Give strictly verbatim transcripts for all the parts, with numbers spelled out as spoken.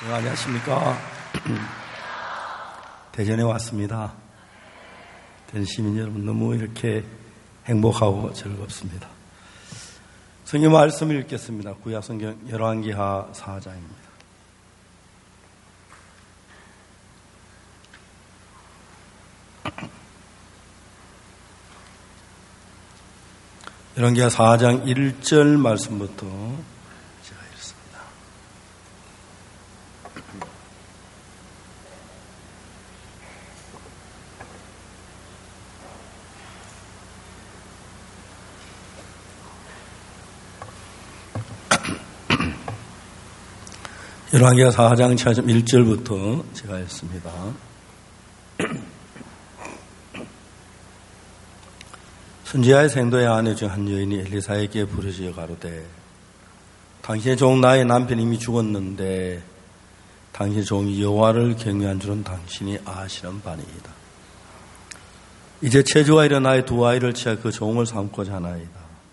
네, 안녕하십니까. 대전에 왔습니다. 대전 시민 여러분, 너무 이렇게 행복하고 즐겁습니다. 성경 말씀을 읽겠습니다. 구약 성경 열왕기하 사 장입니다. 열왕기하 사 장 일 절 말씀부터 제가 읽습니다. 열왕기하 사 장 일 절부터 제가 읽습니다. 선지자의 생도의 아내 중 한 여인이 엘리사에게 부르짖어 가로되 당신의 종 나의 남편이 이미 죽었는데 당신의 종이 여호와를 경외한 줄은 당신이 아시는 바니이다. 이제 체주가 일어 나의 두 아이를 취하 그 종을 삼고자 하나이다.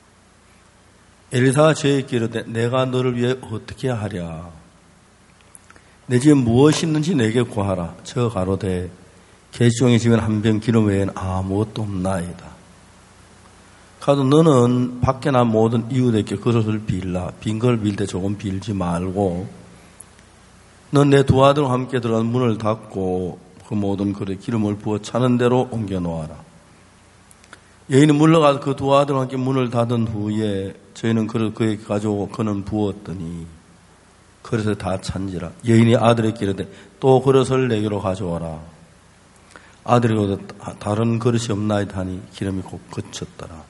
엘리사가 저에게 이르되 내가 너를 위해 어떻게 하랴? 내 집에 무엇이 있는지 내게 구하라. 저 가로되 계집종의 집에는 한 병 기름 외에는 아무것도 없나이다. 가도 너는 밖에 난 모든 이웃에게 그릇을 빌라. 빈 걸 빌 때 조금 빌지 말고 넌 내 두 아들과 함께 들어간 문을 닫고 그 모든 그릇에 기름을 부어 차는 대로 옮겨 놓아라. 여인은 물러가서 그 두 아들과 함께 문을 닫은 후에 저희는 그릇 그에게 가져오고 그는 부었더니 그릇에 다 찬지라. 여인이 아들에게 이르되 또 그릇을 내게로 가져와라. 아들이 이르되 다른 그릇이 없나이다 하니 기름이 곧 그쳤더라.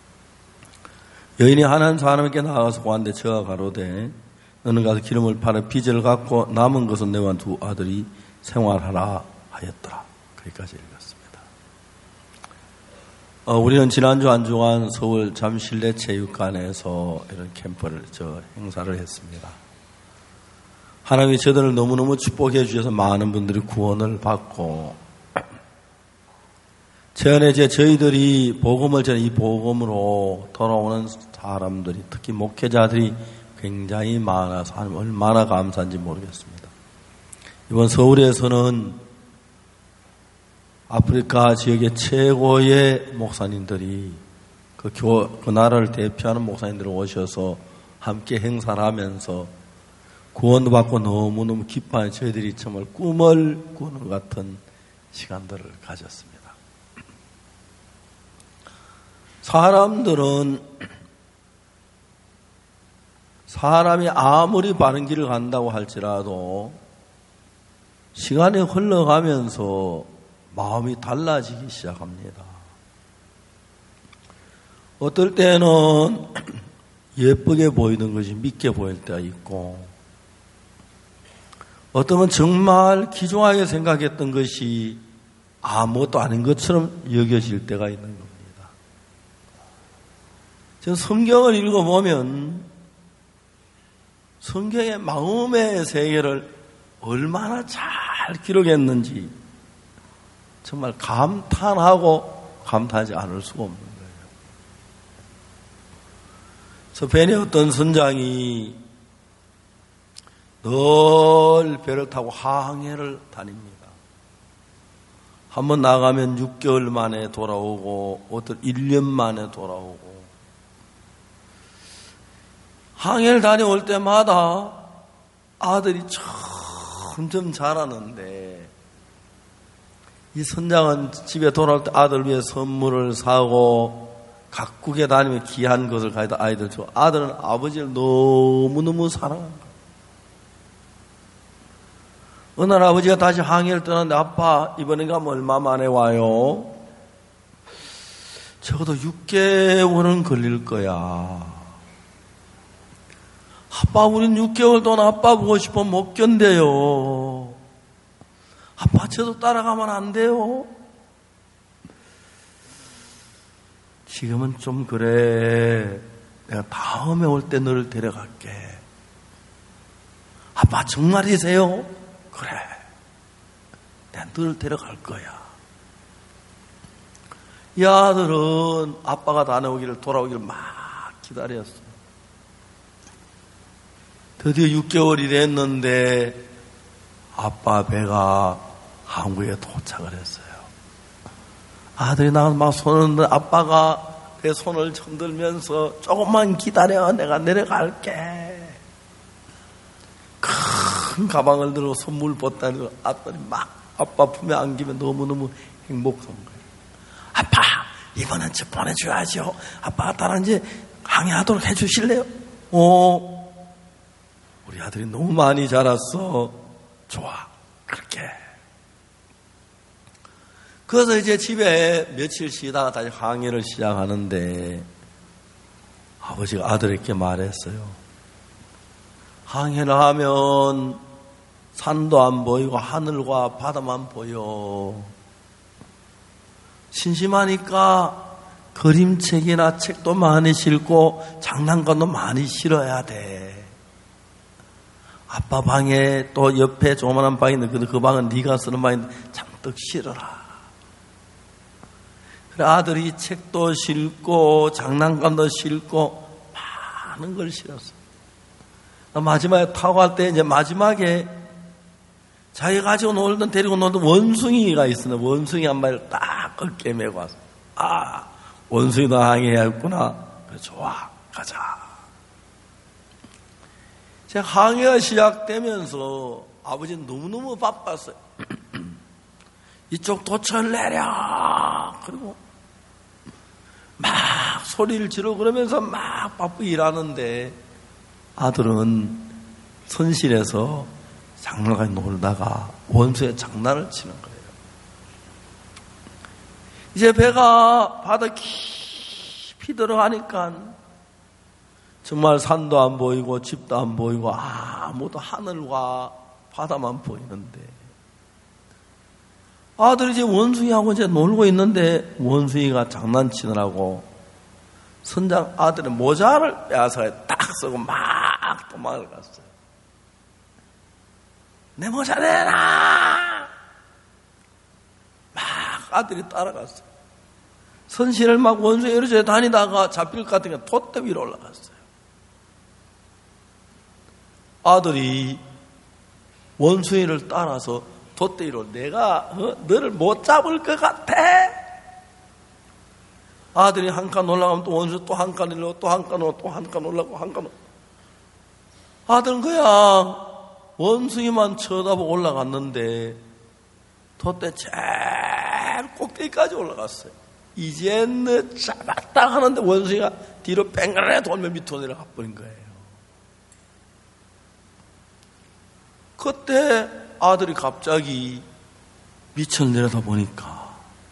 여인이 한 사람에게 나가서 보았는데 저가 가로되 너는 가서 기름을 팔아 빚을 갚고 남은 것은 내와 두 아들이 생활하라 하였더라. 거기까지 읽었습니다. 어, 우리는 지난주 한 주간 서울 잠실내 체육관에서 이런 캠프를 저 행사를 했습니다. 하나님이 저들을 너무너무 축복해 주셔서 많은 분들이 구원을 받고 최근에 이제 저희들이 복음을 전해 이 복음으로 돌아오는 사람들이 특히 목회자들이 굉장히 많아서 얼마나 감사한지 모르겠습니다. 이번 서울에서는 아프리카 지역의 최고의 목사님들이 그, 교, 그 나라를 대표하는 목사님들이 오셔서 함께 행사를 하면서 구원도 받고 너무너무 기뻐하는 저희들이 정말 꿈을 꾸는 것 같은 시간들을 가졌습니다. 사람들은 사람이 아무리 바른 길을 간다고 할지라도 시간이 흘러가면서 마음이 달라지기 시작합니다. 어떨 때는 예쁘게 보이는 것이 믿게 보일 때가 있고 어쩌면 정말 기중하게 생각했던 것이 아무것도 아닌 것처럼 여겨질 때가 있는 겁니다. 저 성경을 읽어보면 성경의 마음의 세계를 얼마나 잘 기록했는지 정말 감탄하고 감탄하지 않을 수가 없는 거예요. 서편의 어떤 선장이 늘 배를 타고 항해를 다닙니다. 한번 나가면 육 개월 만에 돌아오고 어떤 일 년 만에 돌아오고 항해를 다녀올 때마다 아들이 점점 자라는데 이 선장은 집에 돌아올 때 아들 위해 선물을 사고 각국에 다니며 귀한 것을 가져다 아이들 줘. 아들은 아버지를 너무너무 사랑합니다. 어느 날 아버지가 다시 항해를 떠났는데 아빠 이번에 가면 얼마 만에 와요? 적어도 육 개월은 걸릴 거야. 아빠 우린 육 개월 동안 아빠 보고 싶어 못 견뎌요. 아빠 저도 따라가면 안 돼요? 지금은 좀 그래. 내가 다음에 올 때 너를 데려갈게. 아빠 정말이세요? 그래. 내가 너를 데려갈 거야. 이 아들은 아빠가 다녀오기를 돌아오기를 막 기다렸어. 드디어 육 개월이 됐는데 아빠 배가 한국에 도착을 했어요. 아들이 나가서 막 손을 흔들, 아빠가 내 손을 흔들면서 조금만 기다려, 내가 내려갈게. 큰 가방을 들고 선물 벗다니고 아들이 막 아빠 품에 안기면 너무너무 행복한 거예요. 아빠, 이번엔 저 보내줘야죠. 아빠가 따라 이제 항해하도록 해주실래요? 어, 우리 아들이 너무 많이 자랐어. 좋아, 그렇게. 그래서 이제 집에 며칠 쉬다가 다시 항해를 시작하는데 아버지가 아들에게 말했어요. 항해를 하면 산도 안 보이고 하늘과 바다만 보여. 심심하니까 그림책이나 책도 많이 실고 장난감도 많이 실어야 돼. 아빠 방에 또 옆에 조그만한 방이 있는데 그 방은 네가 쓰는 방인데 잔뜩 실어라. 그래, 아들이 책도 실고 장난감도 실고 많은 걸 실었어. 마지막에 타고 갈 때 이제 마지막에 자기가 가지고 놀던 데리고 놀던 원숭이가 있었는데 원숭이 한 마리를 딱 어깨에 메고 왔어. 아, 원숭이도 항해했구나. 그래, 좋아, 가자. 제가 항해가 시작되면서 아버지는 너무너무 바빴어요. 이쪽 도철 내려. 그리고 막 소리를 지르고 그러면서 막 바쁘게 일하는데 아들은 선실에서 장난감에 놀다가 원수에 장난을 치는 거예요. 이제 배가 바다 깊이 들어가니까 정말 산도 안 보이고 집도 안 보이고 아무도 하늘과 바다만 보이는데 아들이 이제 원숭이하고 이제 놀고 있는데 원숭이가 장난치느라고 선장 아들의 모자를 빼앗아 딱 쓰고 막 도망을 갔어요. 내 모자 내놔! 막 아들이 따라갔어요. 선실을 막 원숭이 이러저러 다니다가 잡힐 것 같은 게 돛대 위로 올라갔어요. 아들이 원숭이를 따라서 돛대 위로 내가 어? 너를 못 잡을 것 같아? 아들이 한 칸 올라가면 또 원숭이 또 한 칸 올라가고 또 한 칸 올라가고 또 한 칸 올라가고 한 칸 올라가고 아들은 그냥 원숭이만 쳐다보고 올라갔는데 돛대 제일 꼭대기까지 올라갔어요. 이젠 너 잡았다 하는데 원숭이가 뒤로 뺑그레 돌면 밑으로 내려가 버린 거예요. 그때 아들이 갑자기 밑을 내려다 보니까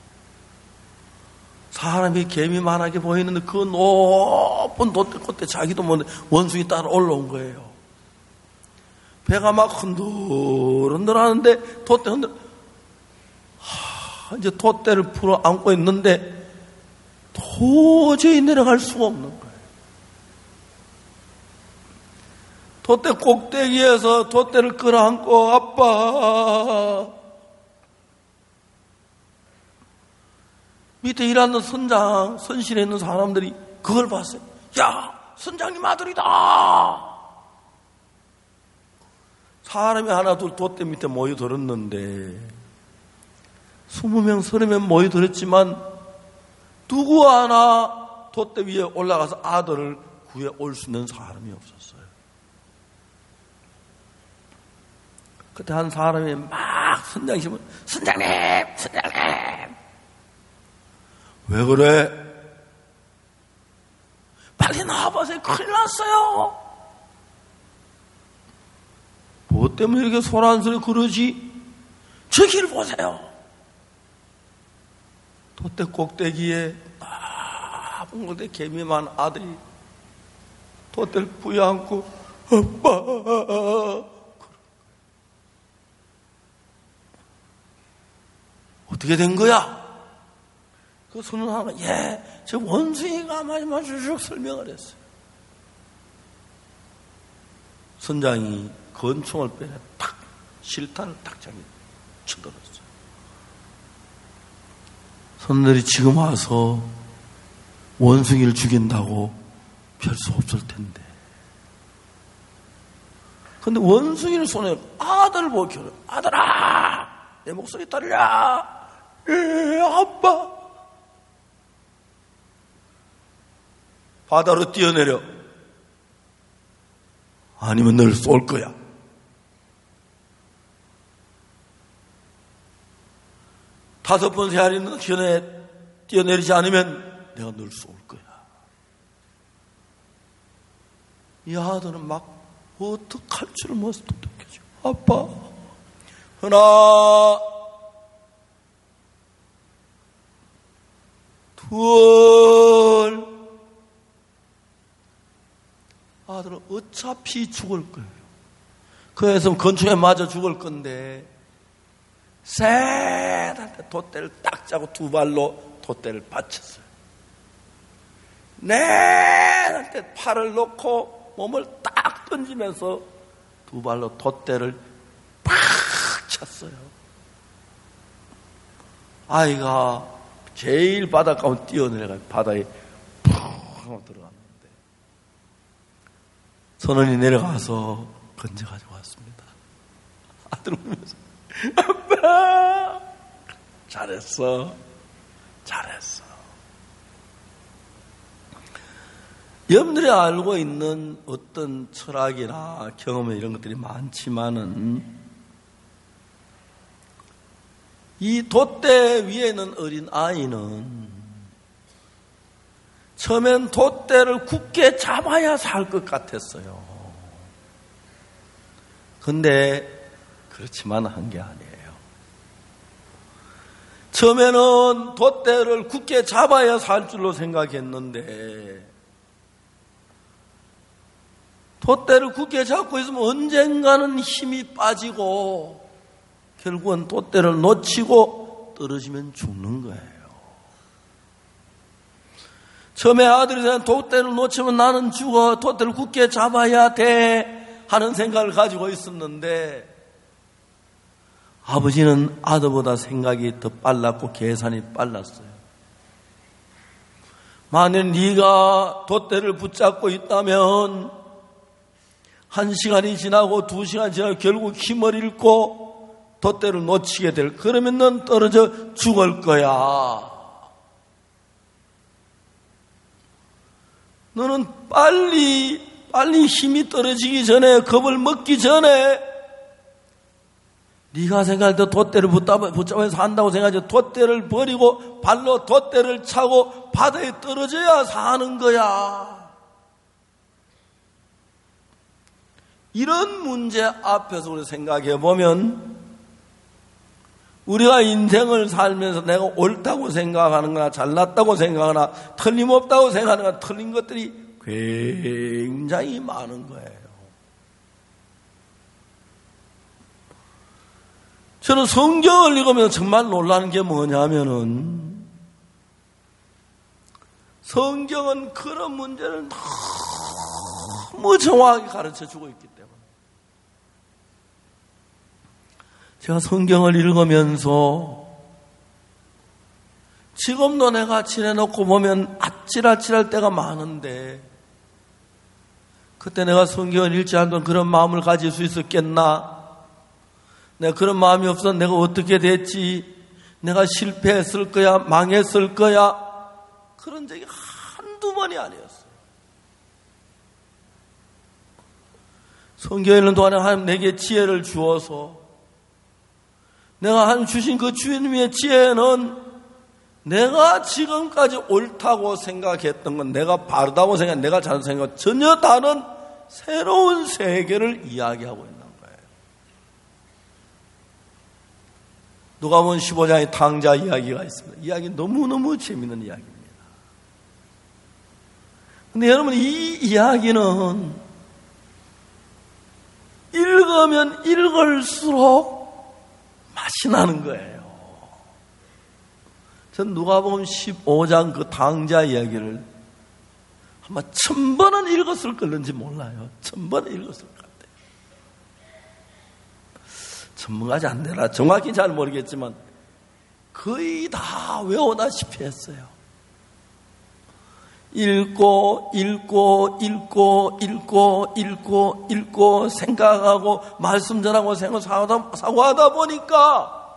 사람이 개미만하게 보이는데 그 높은 돛대 끝에 자기도 모르는데 원숭이 따라 올라온 거예요. 배가 막 흔들흔들 하는데 돛대 흔들 하, 이제 돛대를 풀어 안고 있는데 도저히 내려갈 수가 없는 거예요. 돛대 꼭대기에서 돛대를 끌어안고 아빠 밑에 일하는 선장 선실에 있는 사람들이 그걸 봤어요. 야, 선장님 아들이다. 사람이 하나 둘 돛대 밑에 모여들었는데 스무 명 서너 명 모여들었지만 누구 하나 돛대 위에 올라가서 아들을 구해 올 수 있는 사람이 없었어요. 그때 한 사람이 막 선장님을 선장님 선장님 왜 그래? 빨리 나와보세요. 큰일 났어요. 뭐 때문에 이렇게 소란스레 그러지? 저기를 보세요. 돛대 꼭대기에 나쁜 곳에 개미만 아들이 돛대를 부여안고 아빠 어떻게 된 거야? 그 선생님은 예, 저 원숭이가 마지막 쭉 설명을 했어요. 선장이 건총을 빼내 탁 실탄을 탁 장에 쳐들었어요. 선들이 지금 와서 원숭이를 죽인다고 별 수 없을 텐데 근데 원숭이를 손에 아들을 보고 키워요. 아들아, 내 목소리 들려. 예, 아빠. 바다로 뛰어내려. 아니면 널 쏠 거야. 다섯 번 세아리는 뛰어내, 뛰어내리지 않으면 내가 널 쏠 거야. 이 아들은 막 어떡할 줄 몰라서 똑똑해져. 아빠, 하나, 둘. 아들은 어차피 죽을 거예요. 그래서 건축에 맞아 죽을 건데 셋한테 돛대를 딱 짜고 두 발로 돛대를 받쳤어요. 넷한테 팔을 놓고 몸을 딱 던지면서 두 발로 돛대를 팍 쳤어요. 아이가 제일 바닷가로 뛰어내려가 바다에 푹 하고 들어갔는데 선원이 내려가서 건져가지고 왔습니다. 아들 울면서 아빠 잘했어 잘했어. 여러분들이 알고 있는 어떤 철학이나 경험 이런 것들이 많지만은 이 돛대 위에 있는 어린 아이는 처음엔 돛대를 굳게 잡아야 살 것 같았어요. 근데 그렇지만 한 게 아니에요. 처음에는 돛대를 굳게 잡아야 살 줄로 생각했는데 돛대를 굳게 잡고 있으면 언젠가는 힘이 빠지고 결국은 돛대를 놓치고 떨어지면 죽는 거예요. 처음에 아들이 돛대를 놓치면 나는 죽어, 돛대를 굳게 잡아야 돼 하는 생각을 가지고 있었는데 아버지는 아들보다 생각이 더 빨랐고 계산이 빨랐어요. 만일 네가 돛대를 붙잡고 있다면 한 시간이 지나고 두 시간 지나고 결국 힘을 잃고 돛대를 놓치게 될, 그러면 넌 떨어져 죽을 거야. 너는 빨리 빨리 힘이 떨어지기 전에, 겁을 먹기 전에 네가 생각할 때 돛대를 붙잡아서 한다고 생각하지 돛대를 버리고 발로 돛대를 차고 바다에 떨어져야 사는 거야. 이런 문제 앞에서 우리 생각해 보면 우리가 인생을 살면서 내가 옳다고 생각하는 거나 잘났다고 생각하나 틀림없다고 생각하는 거나 틀린 것들이 굉장히 많은 거예요. 저는 성경을 읽으면서 정말 놀라는 게 뭐냐면은 성경은 그런 문제를 너무 정확하게 가르쳐주고 있기 때문에 제가 성경을 읽으면서 지금도 내가 지내놓고 보면 아찔아찔할 때가 많은데 그때 내가 성경을 읽지 않던 그런 마음을 가질 수 있었겠나? 내가 그런 마음이 없어 내가 어떻게 됐지? 내가 실패했을 거야? 망했을 거야? 그런 적이 한두 번이 아니었어요. 성경에 있는 동안에 하나님 내게 지혜를 주어서 내가 하나님 주신 그 주님의 지혜는 내가 지금까지 옳다고 생각했던 건, 내가 바르다고 생각, 내가 잘못 생각, 전혀 다른 새로운 세계를 이야기하고 있는 거예요. 누가복음 십오 장에 탕자 이야기가 있습니다. 이야기 너무너무 재밌는 이야기입니다. 근데 여러분, 이 이야기는 읽으면 읽을수록 맛이 나는 거예요. 전 누가복음 십오 장 그 탕자 이야기를 아마 천 번은 읽었을 걸는지 몰라요. 천 번은 읽었을 것 같아요. 전문가지 안 되나 정확히 잘 모르겠지만 거의 다 외우다시피 했어요. 읽고 읽고 읽고 읽고 읽고 읽고 생각하고 말씀 전하고 생각하다 사고하다 보니까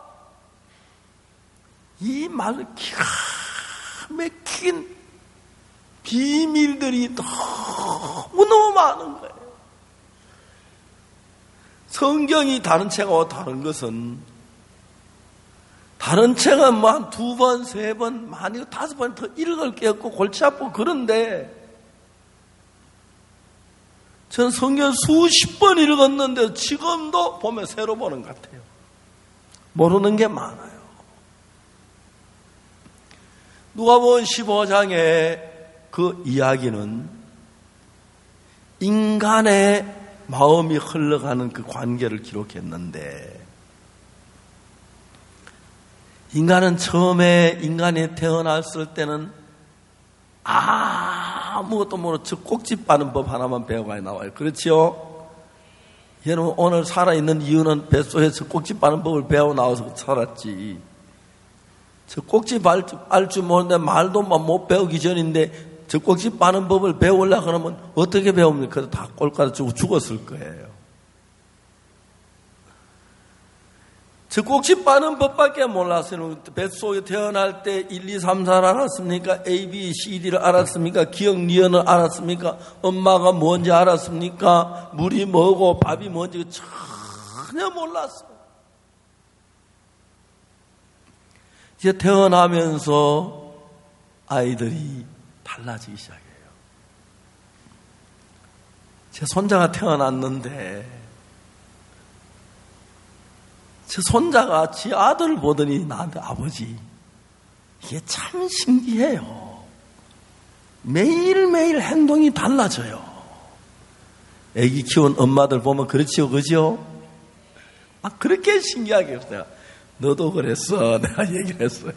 이 말 기가 막힌 비밀들이 너무너무 많은 거예요. 성경이 다른 책하고 다른 것은 다른 책은 뭐 한 두 번, 세 번, 많이 다섯 번 더 읽을 게 없고 골치 아프고 그런데 저는 성경 수십 번 읽었는데 지금도 보면 새로 보는 것 같아요. 모르는 게 많아요. 누가복음 십오 장의 그 이야기는 인간의 마음이 흘러가는 그 관계를 기록했는데 인간은 처음에 인간이 태어났을 때는 아무것도 모르고 저 꼭지 빠는 법 하나만 배워가야 나와요. 그렇죠? 여러분 오늘 살아있는 이유는 뱃속에서 꼭지 빠는 법을 배워 나와서 살았지. 저 꼭지 알 줄 모르는데 말도 못 배우기 전인데 저 꼭지 빠는 법을 배우려고 그러면 어떻게 배웁니까? 다 꼴까지 주고 죽었을 거예요. 저 꼭지 빠는 법밖에 몰랐어요. 뱃속에 태어날 때 일, 이, 삼, 사를 알았습니까? A, B, C, D를 알았습니까? 기억, 니은을 알았습니까? 엄마가 뭔지 알았습니까? 물이 뭐고 밥이 뭔지 전혀 몰랐어요. 이제 태어나면서 아이들이 달라지기 시작해요. 제 손자가 태어났는데 제 손자가 지 아들을 보더니 나한테 아버지 이게 참 신기해요. 매일매일 행동이 달라져요. 애기 키운 엄마들 보면 그렇지요, 그죠? 아, 그렇게 신기하게 했어요. 너도 그랬어. 내가 얘기를 했어요.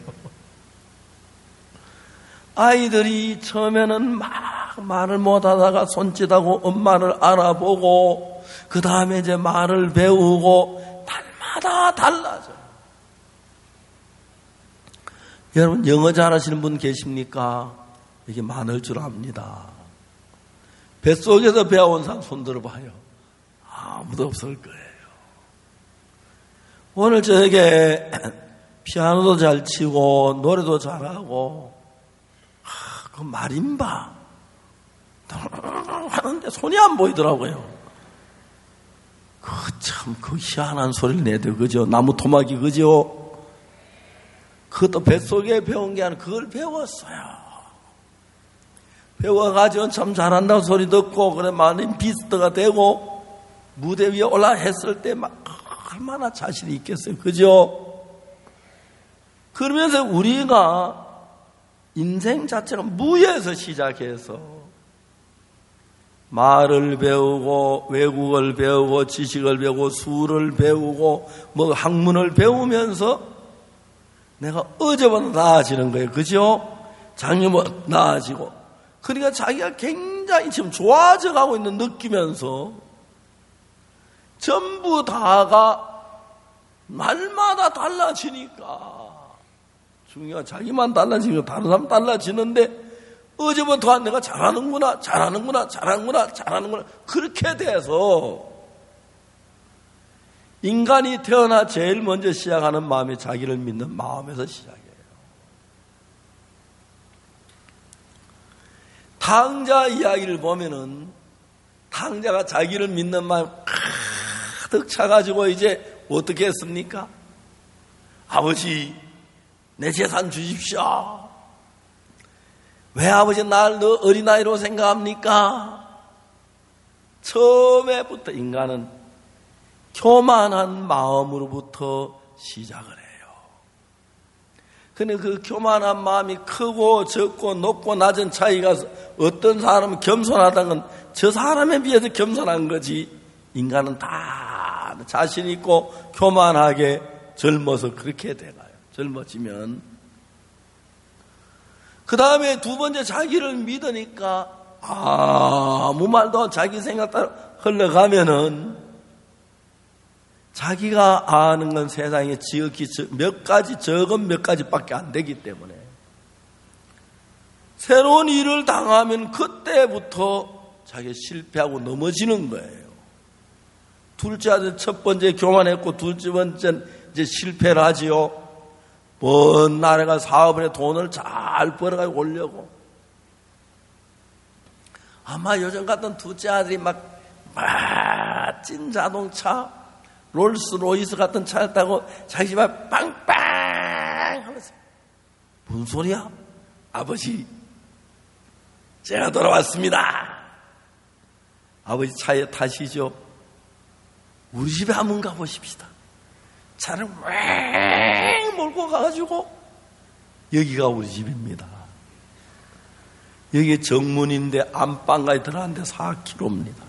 아이들이 처음에는 막 말을 못하다가 손짓하고 엄마를 알아보고 그 다음에 이제 말을 배우고 다 달라져요. 여러분 영어 잘하시는 분 계십니까? 이게 많을 줄 압니다. 뱃속에서 배워온 사람 손 들어봐요. 아무도 없을 거예요. 오늘 저에게 피아노도 잘 치고 노래도 잘하고 아, 그 마림바 하는데 손이 안 보이더라고요. 그 참, 그 희한한 소리를 내대요. 그죠? 나무 토막이, 그죠? 그것도 뱃속에 배운 게 아니라 그걸 배웠어요. 배워가지고 참 잘한다고 소리 듣고, 그래, 많은 비스트가 되고, 무대 위에 올라 했을 때 막, 얼마나 자신이 있겠어요. 그죠? 그러면서 우리가 인생 자체가 무에서 시작해서, 말을 배우고 외국어를 배우고 지식을 배우고 수를 배우고 뭐 학문을 배우면서 내가 어제보다 나아지는 거예요. 그죠? 작년보다 나아지고 그러니까 자기가 굉장히 지금 좋아져 가고 있는 느끼면서 전부 다가 날마다 달라지니까 중요한 자기만 달라지고 다른 사람 달라지는데 어제부터 내가 잘하는구나, 잘하는구나, 잘하는구나, 잘하는구나. 그렇게 돼서 인간이 태어나 제일 먼저 시작하는 마음이 자기를 믿는 마음에서 시작해요. 탕자 이야기를 보면은 탕자가 자기를 믿는 마음 가득 차가지고 이제 어떻게 했습니까? 아버지, 내 재산 주십시오. 왜 아버지 날 너 어린아이로 생각합니까? 처음에부터 인간은 교만한 마음으로부터 시작을 해요. 근데 그 교만한 마음이 크고 적고 높고 낮은 차이가 어떤 사람은 겸손하다는 건 저 사람에 비해서 겸손한 거지 인간은 다 자신 있고 교만하게 젊어서 그렇게 돼가요. 젊어지면 그 다음에 두 번째 자기를 믿으니까 아무 말도 자기 생각 따라 흘러가면은 자기가 아는 건 세상에 지극히 몇 가지 적은 몇 가지밖에 안 되기 때문에 새로운 일을 당하면 그때부터 자기가 실패하고 넘어지는 거예요. 둘째 아들 첫 번째 교만했고 둘째 번째 이제 실패를 하지요. 먼 나라가 사업에 돈을 잘 벌어가지고 오려고. 아마 요즘 같은 둘째 아들이 막 멋진 자동차, 롤스로이스 같은 차를 타고 자기 집에 빵빵 하면서 무슨 소리야? 아버지, 제가 돌아왔습니다. 아버지 차에 타시죠. 우리 집에 한번 가보십시다. 차를 왱 몰고 가가지고 여기가 우리 집입니다. 여기 정문인데 안방까지 들어갔는데 사 킬로미터입니다.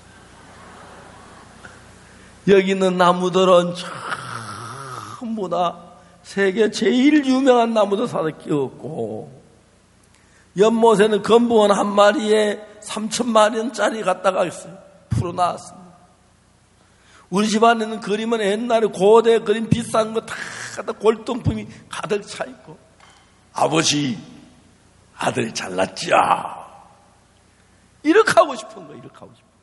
여기 있는 나무들은 전부 다 세계 제일 유명한 나무도 사다 끼웠고, 연못에는 건붕어 한 마리에 삼천만 원짜리 갖다가 있어요. 풀어놨습니다. 우리 집안에는 그림은 옛날에 고대 그림 비싼 거 다 갖다 골동품이 가득 차 있고, 아버지, 아들 잘났지요. 이렇게 하고 싶은 거예요. 이렇게 하고 싶은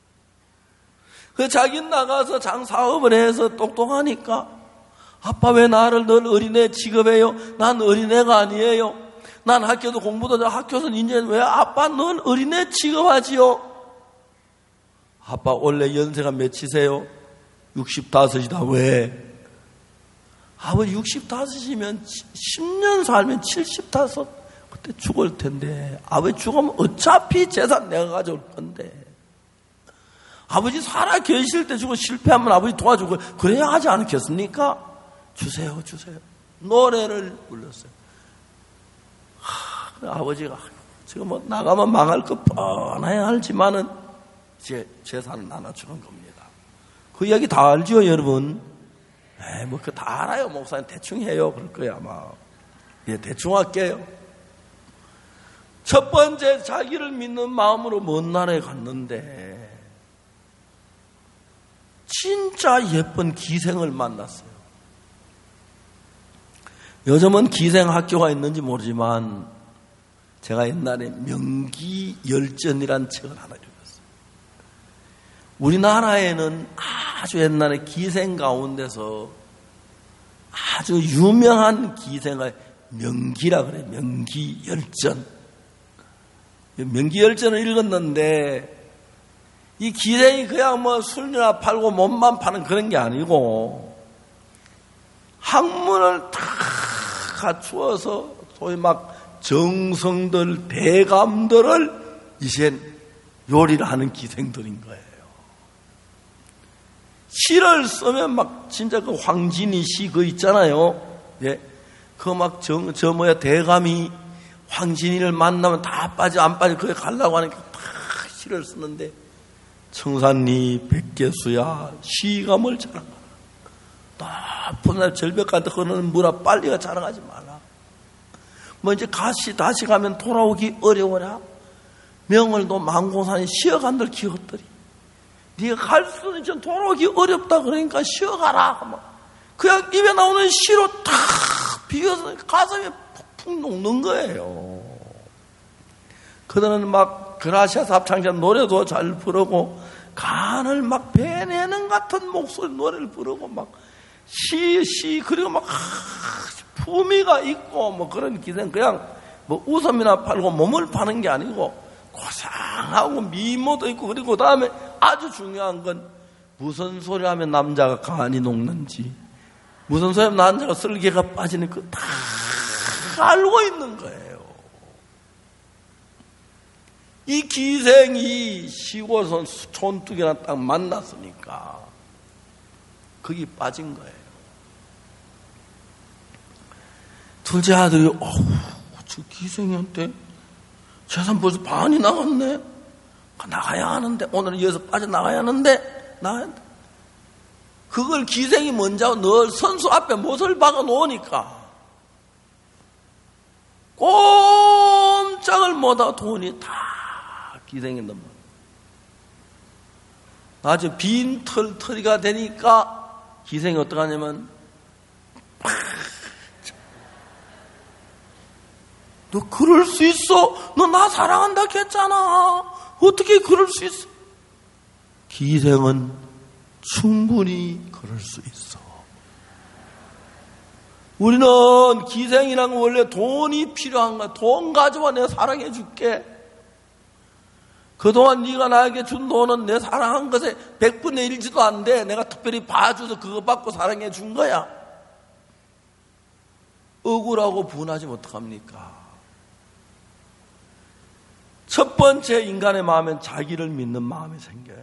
그 자기는 나가서 장사업을 해서 똑똑하니까, 아빠 왜 나를 늘 어린애 취급해요? 난 어린애가 아니에요. 난 학교도 공부도 잘, 학교에서는 이제 왜 아빠 넌 어린애 취급하지요? 아빠 원래 연세가 몇이세요? 육십다섯이다. 왜? 아버지 육십다섯이면 십 년 살면 칠십다섯, 그때 죽을 텐데. 아버지 죽으면 어차피 재산 내가 가져올 건데. 아버지 살아 계실 때 주고 실패하면 아버지 도와주고 그래야 하지 않겠습니까? 주세요, 주세요. 노래를 불렀어요. 하, 아버지가 지금 뭐 나가면 망할 거 뻔해야 알지만은 제 재산을 나눠주는 겁니다. 그 이야기 다 알죠, 여러분? 에이, 뭐 그 다 알아요. 목사님 대충 해요. 그럴 거야 아마. 예, 대충 할게요. 첫 번째 자기를 믿는 마음으로 먼 나라에 갔는데 진짜 예쁜 기생을 만났어요. 요즘은 기생 학교가 있는지 모르지만 제가 옛날에 명기열전이라는 책을 하나 읽었어요. 우리나라에는 아주 옛날에 기생 가운데서 아주 유명한 기생을 명기라 그래요. 명기열전. 명기열전을 읽었는데 이 기생이 그냥 뭐 술이나 팔고 몸만 파는 그런 게 아니고 학문을 다 갖추어서 소위 막 정성들, 대감들을 이젠 요리를 하는 기생들인 거예요. 시를 쓰면 막 진짜 그 황진이 시 그 있잖아요. 예. 그 막 정, 저 뭐야 대감이 황진이를 만나면 다 빠져 안 빠져 거기 가려고 하니까 다 시를 쓰는데 청산리 백개수야 시감을 자랑하라. 높은 날 절벽가한테 흐르는 물아 빨리가 자랑하지 마라. 뭐 이제 다시 다시 가면 돌아오기 어려워라. 명월도 망고산에 쉬어간들 기어들이. 네가 갈 수는 좀 돌아오기 어렵다 그러니까 쉬어가라. 그냥 입에 나오는 시로 탁 비벼서 가슴에 푹푹 녹는 거예요. 그들은 막 그라시아스 합창단 노래도 잘 부르고 간을 막 배내는 같은 목소리 노래를 부르고 막 시, 시, 그리고 막 품위가 있고 뭐 그런 기생 그냥 뭐 웃음이나 팔고 몸을 파는 게 아니고 고상하고 미모도 있고 그리고 그 다음에 아주 중요한 건 무슨 소리 하면 남자가 간이 녹는지 무슨 소리 하면 남자가 쓸개가 빠지는 거 다 알고 있는 거예요. 이 기생이 시골선 촌뚝이나 딱 만났으니까 거기 빠진 거예요. 둘째 아들이 어우 저 기생한테 재산 벌써 반이 나갔네. 나가야 하는데 오늘은 여기서 빠져나가야 하는데 나가야 한다. 그걸 기생이 먼저 늘 선수 앞에 못을 박아 놓으니까 꼼짝을 못하고 돈이 다 기생이 넘어. 아주 빈털터리가 되니까 기생이 어떡하냐면 너 그럴 수 있어? 너 나 사랑한다 했잖아. 어떻게 그럴 수 있어? 기생은 충분히 그럴 수 있어. 우리는 기생이란 건 원래 돈이 필요한 거야. 돈 가져와 내가 사랑해 줄게. 그동안 네가 나에게 준 돈은 내 사랑한 것에 백분의 일지도 안 돼. 내가 특별히 봐줘서 그거 받고 사랑해 준 거야. 억울하고 분하지면 어떡합니까? 첫 번째 인간의 마음엔 자기를 믿는 마음이 생겨요.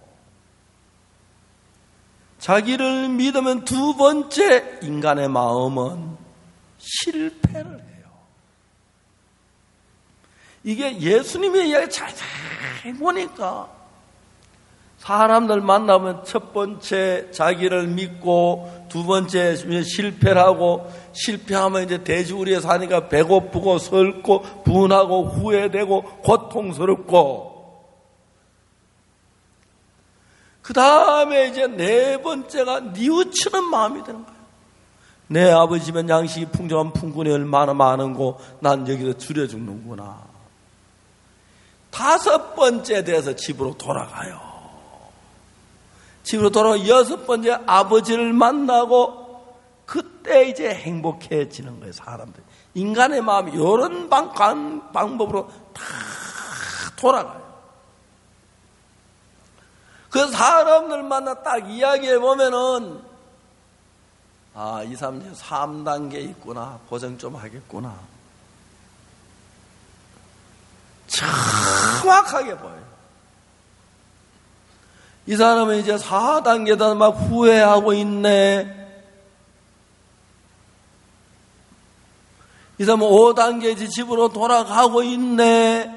자기를 믿으면 두 번째 인간의 마음은 실패를 해요. 이게 예수님의 이야기 자세히 보니까 사람들 만나면 첫 번째 자기를 믿고 두 번째 실패를 하고 실패하면 이제 돼지우리에 사니까 배고프고 설고 분하고 후회되고 고통스럽고 그 다음에 이제 네 번째가 뉘우치는 마음이 되는 거예요. 내 아버지 집엔 양식이 풍족한 풍군이 얼마나 많은고 난 여기서 줄여 죽는구나. 다섯 번째 돼서 집으로 돌아가요. 집으로 돌아가 여섯 번째 아버지를 만나고 그때 이제 행복해지는 거예요. 사람들. 인간의 마음이 이런 방, 방법으로 다 돌아가요. 그 사람들 만나 딱 이야기해 보면은 아, 이 사람 이제 삼 단계 있구나. 고생 좀 하겠구나. 정확하게 보여요. 이 사람은 이제 사 단계다 막 후회하고 있네. 이 사람은 오 단계 이제 집으로 돌아가고 있네.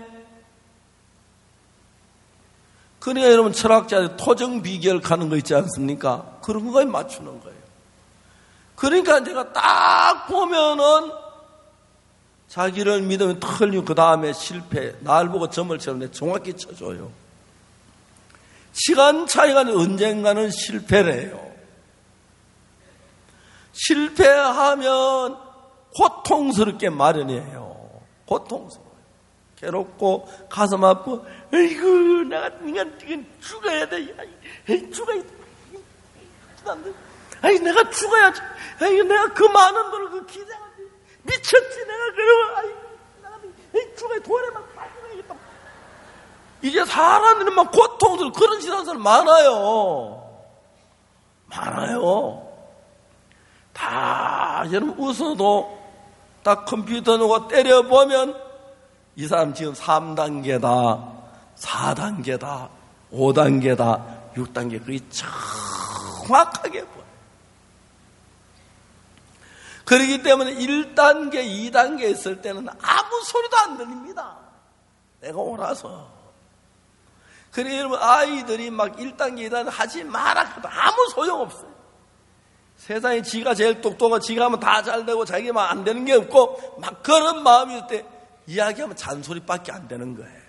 그러니까 여러분 철학자들 토정 비결 가는 거 있지 않습니까? 그런 거에 맞추는 거예요. 그러니까 제가 딱 보면은 자기를 믿으면 털리고 그 다음에 실패. 날 보고 점을처럼 내 정확히 쳐줘요. 시간 차이가 언젠가는 실패를 해요. 실패하면 고통스럽게 마련이에요. 고통스러워요. 괴롭고 가슴 아파. 아이고 내가 내가 죽어야 돼. 아이, 죽어야 돼. 아이 내가 죽어야지. 아이 내가 그 많은 돈을 그 기장한테 미쳤지 내가 그러면 아이 내가 죽어야 돈에만 빠져야겠다. 이제 사람들은 막 고통스러워 그런 짓 하는 사람 많아요. 많아요. 다 여러분 웃어도 딱 컴퓨터 놓고 때려보면 이 사람 지금 삼 단계다, 사 단계다, 오 단계다, 육 단계 그게 정확하게 보여요. 그렇기 때문에 일 단계, 이 단계 있을 때는 아무 소리도 안 들립니다. 내가 오라서. 그러니까 여러분 아이들이 막 일 단계, 이 단계 하지 마라 해도 아무 소용없어요. 세상에 지가 제일 똑똑하고 지가 하면 다 잘 되고 자기만 안 되는 게 없고 막 그런 마음이 들 때 이야기하면 잔소리밖에 안 되는 거예요.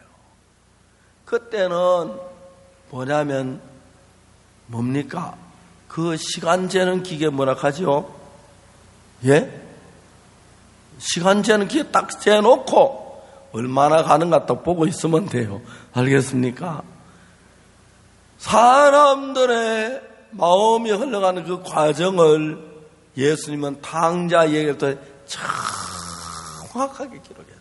그때는 뭐냐면 뭡니까? 그 시간 재는 기계 뭐라 하죠? 예? 시간 재는 기계 딱 재놓고 얼마나 가는가 딱 보고 있으면 돼요. 알겠습니까? 사람들의 마음이 흘러가는 그 과정을 예수님은 탕자 얘기를 또 정확하게 기록했어요.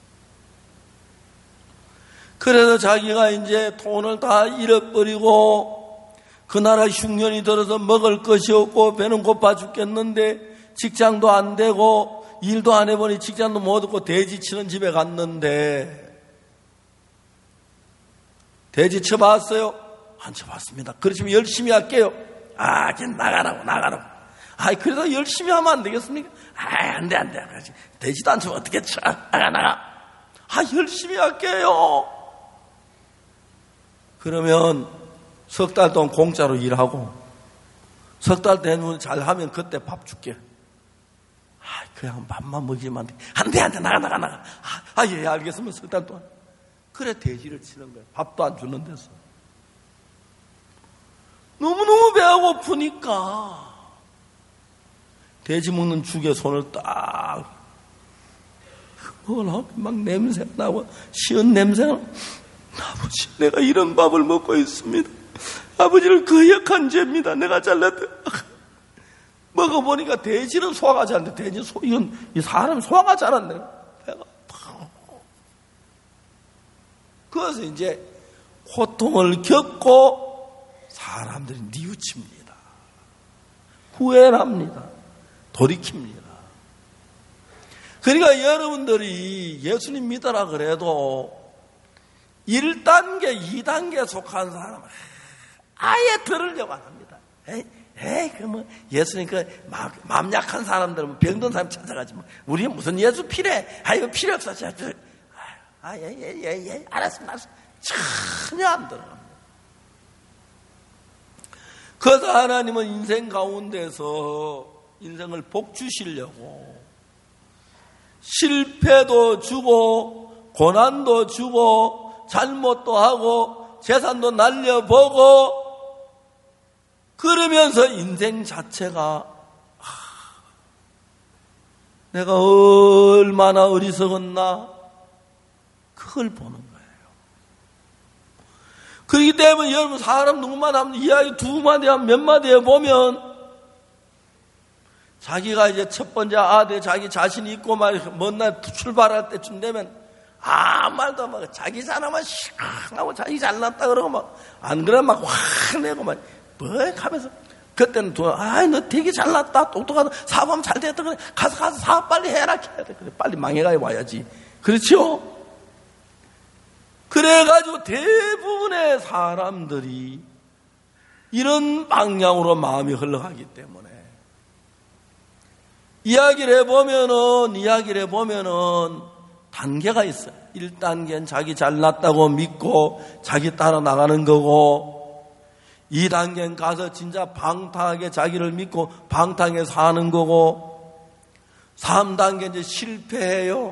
그래서 자기가 이제 돈을 다 잃어버리고 그 나라 흉년이 들어서 먹을 것이 없고 배는 고파 죽겠는데 직장도 안 되고 일도 안 해보니 직장도 못 얻고 돼지 치는 집에 갔는데 돼지 쳐봤어요? 안 쳐봤습니다. 그렇지만 열심히 할게요. 아, 그냥 나가라고 나가라고. 아, 그래서 열심히 하면 안 되겠습니까? 아, 안 돼, 안 돼. 돼지도 안 치면 어떻게 쳐? 나가, 나가. 아, 열심히 할게요. 그러면 석 달 동안 공짜로 일하고 석 달 되면 잘하면 그때 밥 줄게. 아, 그냥 밥만 먹이면 안 돼. 안 돼, 안 돼. 나가, 나가, 나가. 아, 아 예, 알겠으면 석 달 동안. 그래, 돼지를 치는 거예요. 밥도 안 주는 데서. 너무너무 배가 고프니까 돼지 먹는 죽에 손을 딱 먹으려고 막 냄새가 나고 시원 냄새가 나고 아버지 내가 이런 밥을 먹고 있습니다. 아버지를 거역한 죄입니다. 내가 잘났다. 먹어보니까 돼지는 소화가 잘 안 돼. 돼지 소, 이건 이 사람 소화가 잘 안 돼. 배가 그래서 이제 고통을 겪고 사람들이 뉘우칩니다. 후회합니다. 돌이킵니다. 그러니까 여러분들이 예수님 믿어라 그래도 일 단계, 이 단계에 속한 사람은 아예 들으려고 안 합니다. 에이, 에이, 그 뭐, 예수님 그, 마, 마음 약한 사람들, 뭐 병든 사람 찾아가지 뭐. 우리 무슨 예수 필요해? 아, 이거 필요 없어. 아, 예, 예, 예, 예. 알았어, 알았어. 전혀 안 들어갑니다. 그래서 하나님은 인생 가운데서 인생을 복 주시려고 실패도 주고, 고난도 주고, 잘못도 하고, 재산도 날려보고, 그러면서 인생 자체가 아, 내가 얼마나 어리석었나 그걸 보는 거예요. 그렇기 때문에 여러분 사람 누구만 하면 이야기 두 마디 하면 몇 마디 해보면 자기가 이제 첫 번째 아들 자기 자신이 있고 말 먼 날 출발할 때쯤 되면 아무 말도 막 자기 자랑만 시원하고 자기 잘났다 그러고 막 안 그러면 막 화내고 막 뭐 하면서 그때는 또 아이 너 되게 잘났다 똑똑하다 사업하면 잘 됐다 그래 가서 가서 사업 빨리 해라 해야 돼 그래 빨리 망해가 와야지 그렇죠? 그래가지고 대부분의 사람들이 이런 방향으로 마음이 흘러가기 때문에 이야기를 해보면은 이야기를 해보면은 단계가 있어요. 일 단계는 자기 잘났다고 믿고 자기 따라 나가는 거고 이 단계는 가서 진짜 방탕하게 자기를 믿고 방탕하게 사는 거고 삼 단계 이제 실패해요.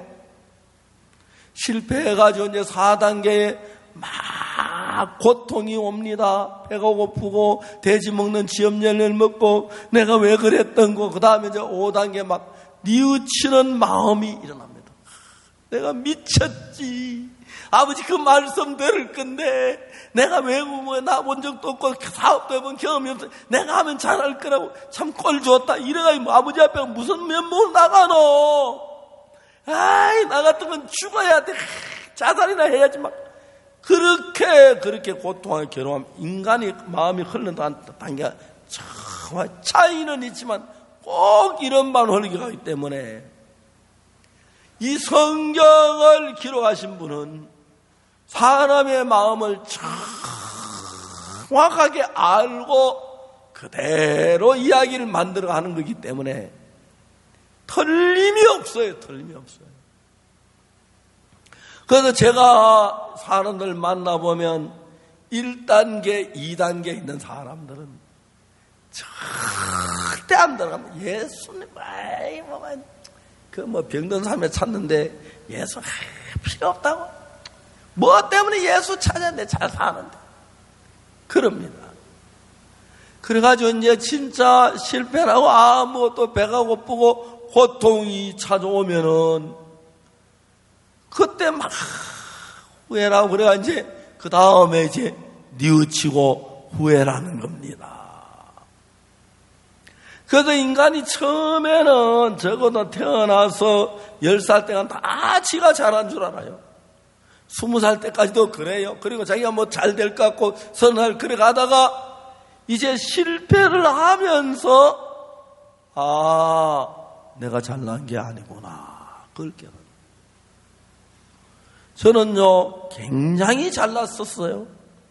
실패해가지고 이제 사 단계에 막 고통이 옵니다. 배가 고프고 돼지 먹는 지엄열을 먹고 내가 왜 그랬던 거. 그 다음에 이제 오 단계 막 뉘우치는 마음이 일어납니다. 내가 미쳤지. 아버지 그 말씀 들을 건데 내가 외국에 나본 적도 없고 사업도 해본 경험이 없어. 내가 하면 잘할 거라고 참 꼴 좋았다. 이래가지고 뭐 아버지 앞에 무슨 면목을 나가노. 아이 나 같은 건 죽어야 돼. 자살이나 해야지 막. 그렇게 그렇게 고통하게 괴로워하면 인간이 마음이 흐른다는 단계가 차이는 있지만 꼭 이런 마음을 흘리게 하기 때문에 이 성경을 기록하신 분은 사람의 마음을 정확하게 알고 그대로 이야기를 만들어가는 거기 때문에 틀림이 없어요. 틀림이 없어요. 그래서 제가 사람들 만나보면 일 단계, 이 단계에 있는 사람들은 절대 안 들어갑니다. 예수님, 아이, 뭐, 그 뭐 병든 사람에 찾는데 예수 필요 없다고. 뭐 때문에 예수 찾았는데 잘 사는데. 그럽니다. 그래가지고 이제 진짜 실패하고 아무것도 배가 고프고 고통이 찾아오면은 그때 막 후회라고 그래가 이제 그 다음에 이제 뉘우치고 후회라는 겁니다. 그래서 인간이 처음에는 적어도 태어나서 열 살 때는 다 지가 잘한 줄 알아요. 스무 살 때까지도 그래요. 그리고 자기가 뭐 잘 될 것 같고 서른 살 그래 가다가 이제 실패를 하면서 아 내가 잘난 게 아니구나 그걸 깨달아요. 저는요 굉장히 잘났었어요.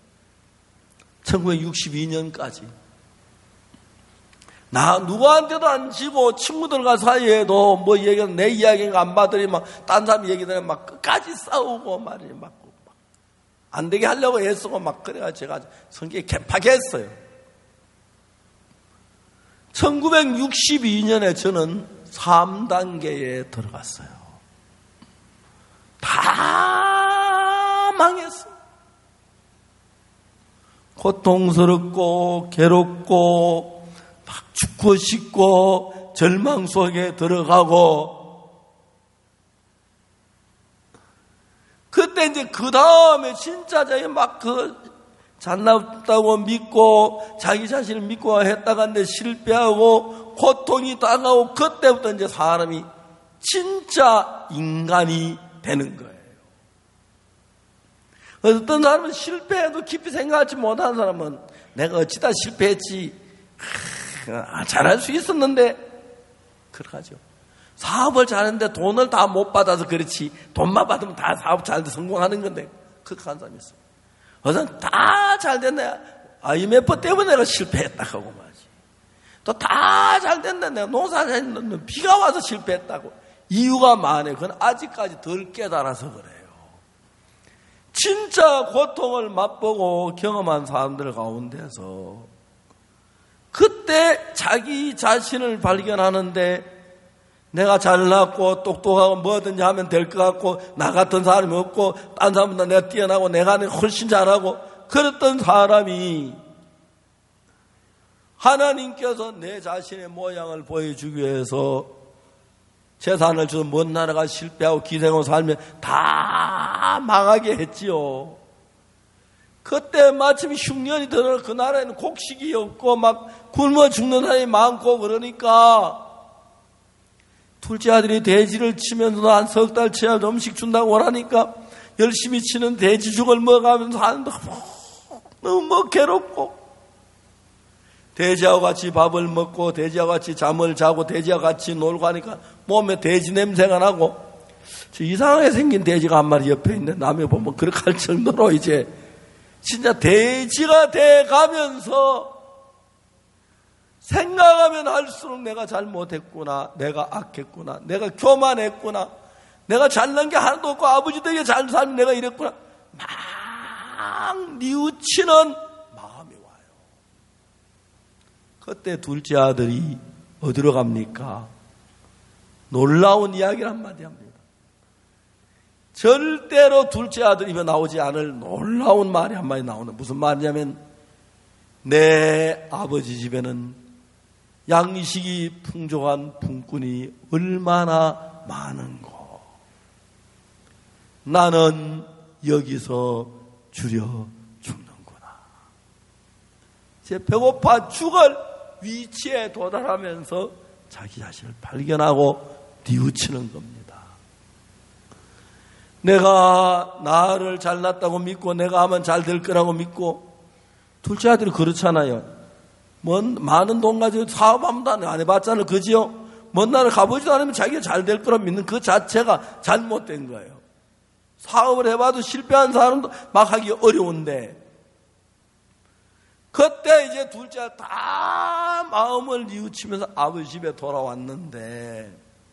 천구백육십이 년까지 나 누구한테도 안 지고 친구들과 사이에도 뭐 얘기는 내 이야기가 안 받으니 막 딴 사람 얘기들은 막 끝까지 싸우고 말이 막 안 되게 하려고 애쓰고 막 그래가지고 제가 성격이 개파게 했어요. 천구백육십이 년에 저는 삼 단계에 들어갔어요. 다 망했어요. 고통스럽고 괴롭고 막 죽고 싶고 절망 속에 들어가고 그때 이제 그 다음에 진짜 자기 막 그 잘났다고 믿고 자기 자신을 믿고 했다간데 실패하고 고통이 다가오고 그때부터 이제 사람이 진짜 인간이 되는 거예요. 어떤 사람은 실패해도 깊이 생각하지 못하는 사람은 내가 어찌다 실패했지, 아, 잘할 수 있었는데 그렇게 하죠. 사업을 잘했는데 돈을 다 못 받아서 그렇지, 돈만 받으면 다 사업 잘 성공하는 건데 그렇게 하는 사람이 있어요. 어선 다 잘 됐네, 아이엠에프 때문에 내가 실패했다고 말하지. 또 다 잘 됐네, 내가 농사 잘 했는데 비가 와서 실패했다고. 이유가 많아요. 그건 아직까지 덜 깨달아서 그래요. 진짜 고통을 맛보고 경험한 사람들 가운데서 그때 자기 자신을 발견하는데, 내가 잘났고 똑똑하고 뭐든지 하면 될 것 같고 나 같은 사람이 없고 딴 사람보다 내가 뛰어나고 내가 훨씬 잘하고 그랬던 사람이 하나님께서 내 자신의 모양을 보여주기 위해서 재산을 줘서 먼 나라가 실패하고 기생하고 살면 다 망하게 했지요. 그때 마침 흉년이 들어 그 나라에는 곡식이 없고 막 굶어 죽는 사람이 많고 그러니까 둘째 아들이 돼지를 치면서도 한 석 달 치야 음식 준다고 하니까 열심히 치는 돼지죽을 먹어가면서 하는데 너무 괴롭고, 돼지하고 같이 밥을 먹고 돼지하고 같이 잠을 자고 돼지하고 같이 놀고 하니까 몸에 돼지 냄새가 나고, 저 이상하게 생긴 돼지가 한 마리 옆에 있는데 남이 보면 그렇게 할 정도로 이제 진짜 돼지가 돼가면서 생각하면 할수록 내가 잘못했구나, 내가 악했구나, 내가 교만했구나, 내가 잘난 게 하나도 없고 아버지 덕에 잘 살면 내가 이랬구나, 막 뉘우치는 마음이 와요. 그때 둘째 아들이 어디로 갑니까? 놀라운 이야기를 한마디 합니다. 절대로 둘째 아들 입에 나오지 않을 놀라운 말이 한마디 나오는, 무슨 말이냐면, 내 아버지 집에는 양식이 풍족한 품꾼이 얼마나 많은고, 나는 여기서 줄여 죽는구나. 제 배고파 죽을 위치에 도달하면서 자기 자신을 발견하고 뉘우치는 겁니다. 내가 나를 잘났다고 믿고 내가 하면 잘 될 거라고 믿고, 둘째 아들이 그렇잖아요. 뭔 많은 돈 가지고 사업하면 안 해봤잖아요. 그지요? 먼 나라 가보지도 않으면 자기가 잘 될 거라 믿는 그 자체가 잘못된 거예요. 사업을 해봐도 실패한 사람도 막 하기 어려운데, 그때 이제 둘째 다 마음을 뉘우치면서 아버지 집에 돌아왔는데,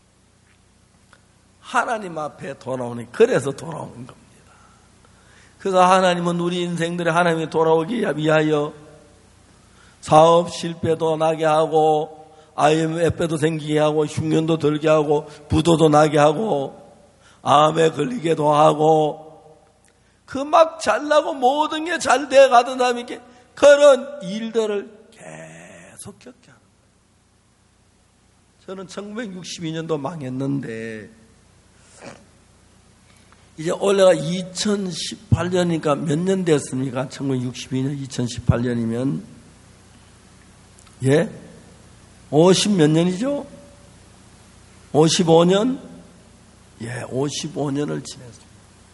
하나님 앞에 돌아오니, 그래서 돌아오는 겁니다. 그래서 하나님은 우리 인생들이 하나님이 돌아오기 위하여 사업 실패도 나게 하고 아이엠에프도 생기게 하고 흉년도 들게 하고 부도도 나게 하고 암에 걸리게도 하고 그 막 잘나고 모든 게 잘 돼가던 사람에게 그런 일들을 계속 겪게 하는 거예요. 저는 천구백육십이 년도 망했는데 이제 올해가 이천십팔 년이니까 몇 년 됐습니까? 천구백육십이 년, 이천십팔 년이면 예? 오십 몇 년이죠? 오십오 년? 예, 오십오 년을 지냈습니다.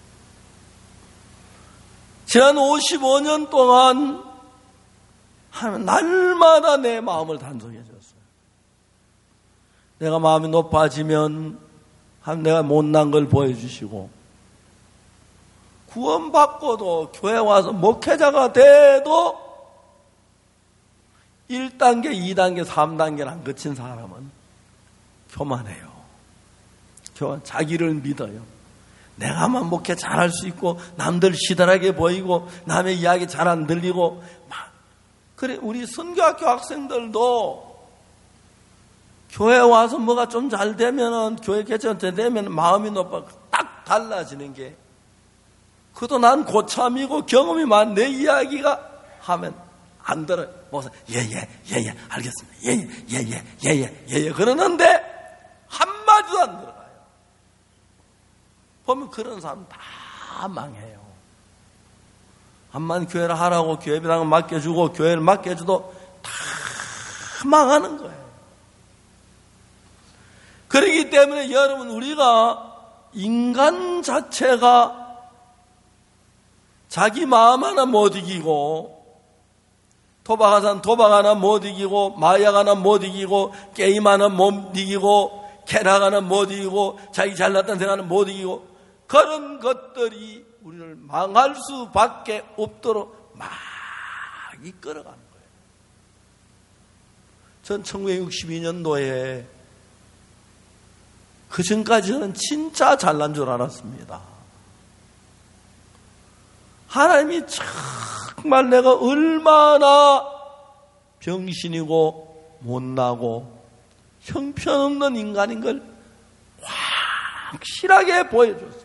지난 오십오 년 동안 날마다 내 마음을 단속해 줬어요. 내가 마음이 높아지면 내가 못난 걸 보여주시고, 구원받고도 교회 와서 목회자가 돼도 일 단계, 이 단계, 삼 단계를 안 거친 사람은 교만해요. 교만, 자기를 믿어요. 내가만 목회 잘할 수 있고 남들 시들하게 보이고 남의 이야기 잘 안 들리고 막 그래. 우리 선교학교 학생들도 교회 와서 뭐가 좀 잘 되면은 교회 개척 되면 마음이 높아 딱 달라지는 게, 그것도 난 고참이고 경험이 많은 내 이야기가 하면 안 들어요. 뭐서 예예 예예 알겠습니다. 예예 예예 예예 예예 그러는데 한 마디도 안 들어가요. 보면 그런 사람 다 다 망해요. 암만 교회를 하라고 교회비당을 맡겨주고 교회를 맡겨줘도 다 망하는 거예요. 그렇기 때문에 여러분, 우리가 인간 자체가 자기 마음 하나 못 이기고, 도박 하나 도박 하나 못 이기고, 마약 하나 못 이기고, 게임 하나 못 이기고, 쾌락 하나 못 이기고, 자기 잘났다는 생각 하나 못 이기고, 그런 것들이 우리를 망할 수밖에 없도록 막 이끌어가는 거예요. 전 천구백육십이 년도에 그 전까지는 진짜 잘난 줄 알았습니다. 하나님이 정말 내가 얼마나 병신이고 못나고 형편없는 인간인 걸 확실하게 보여줬어요.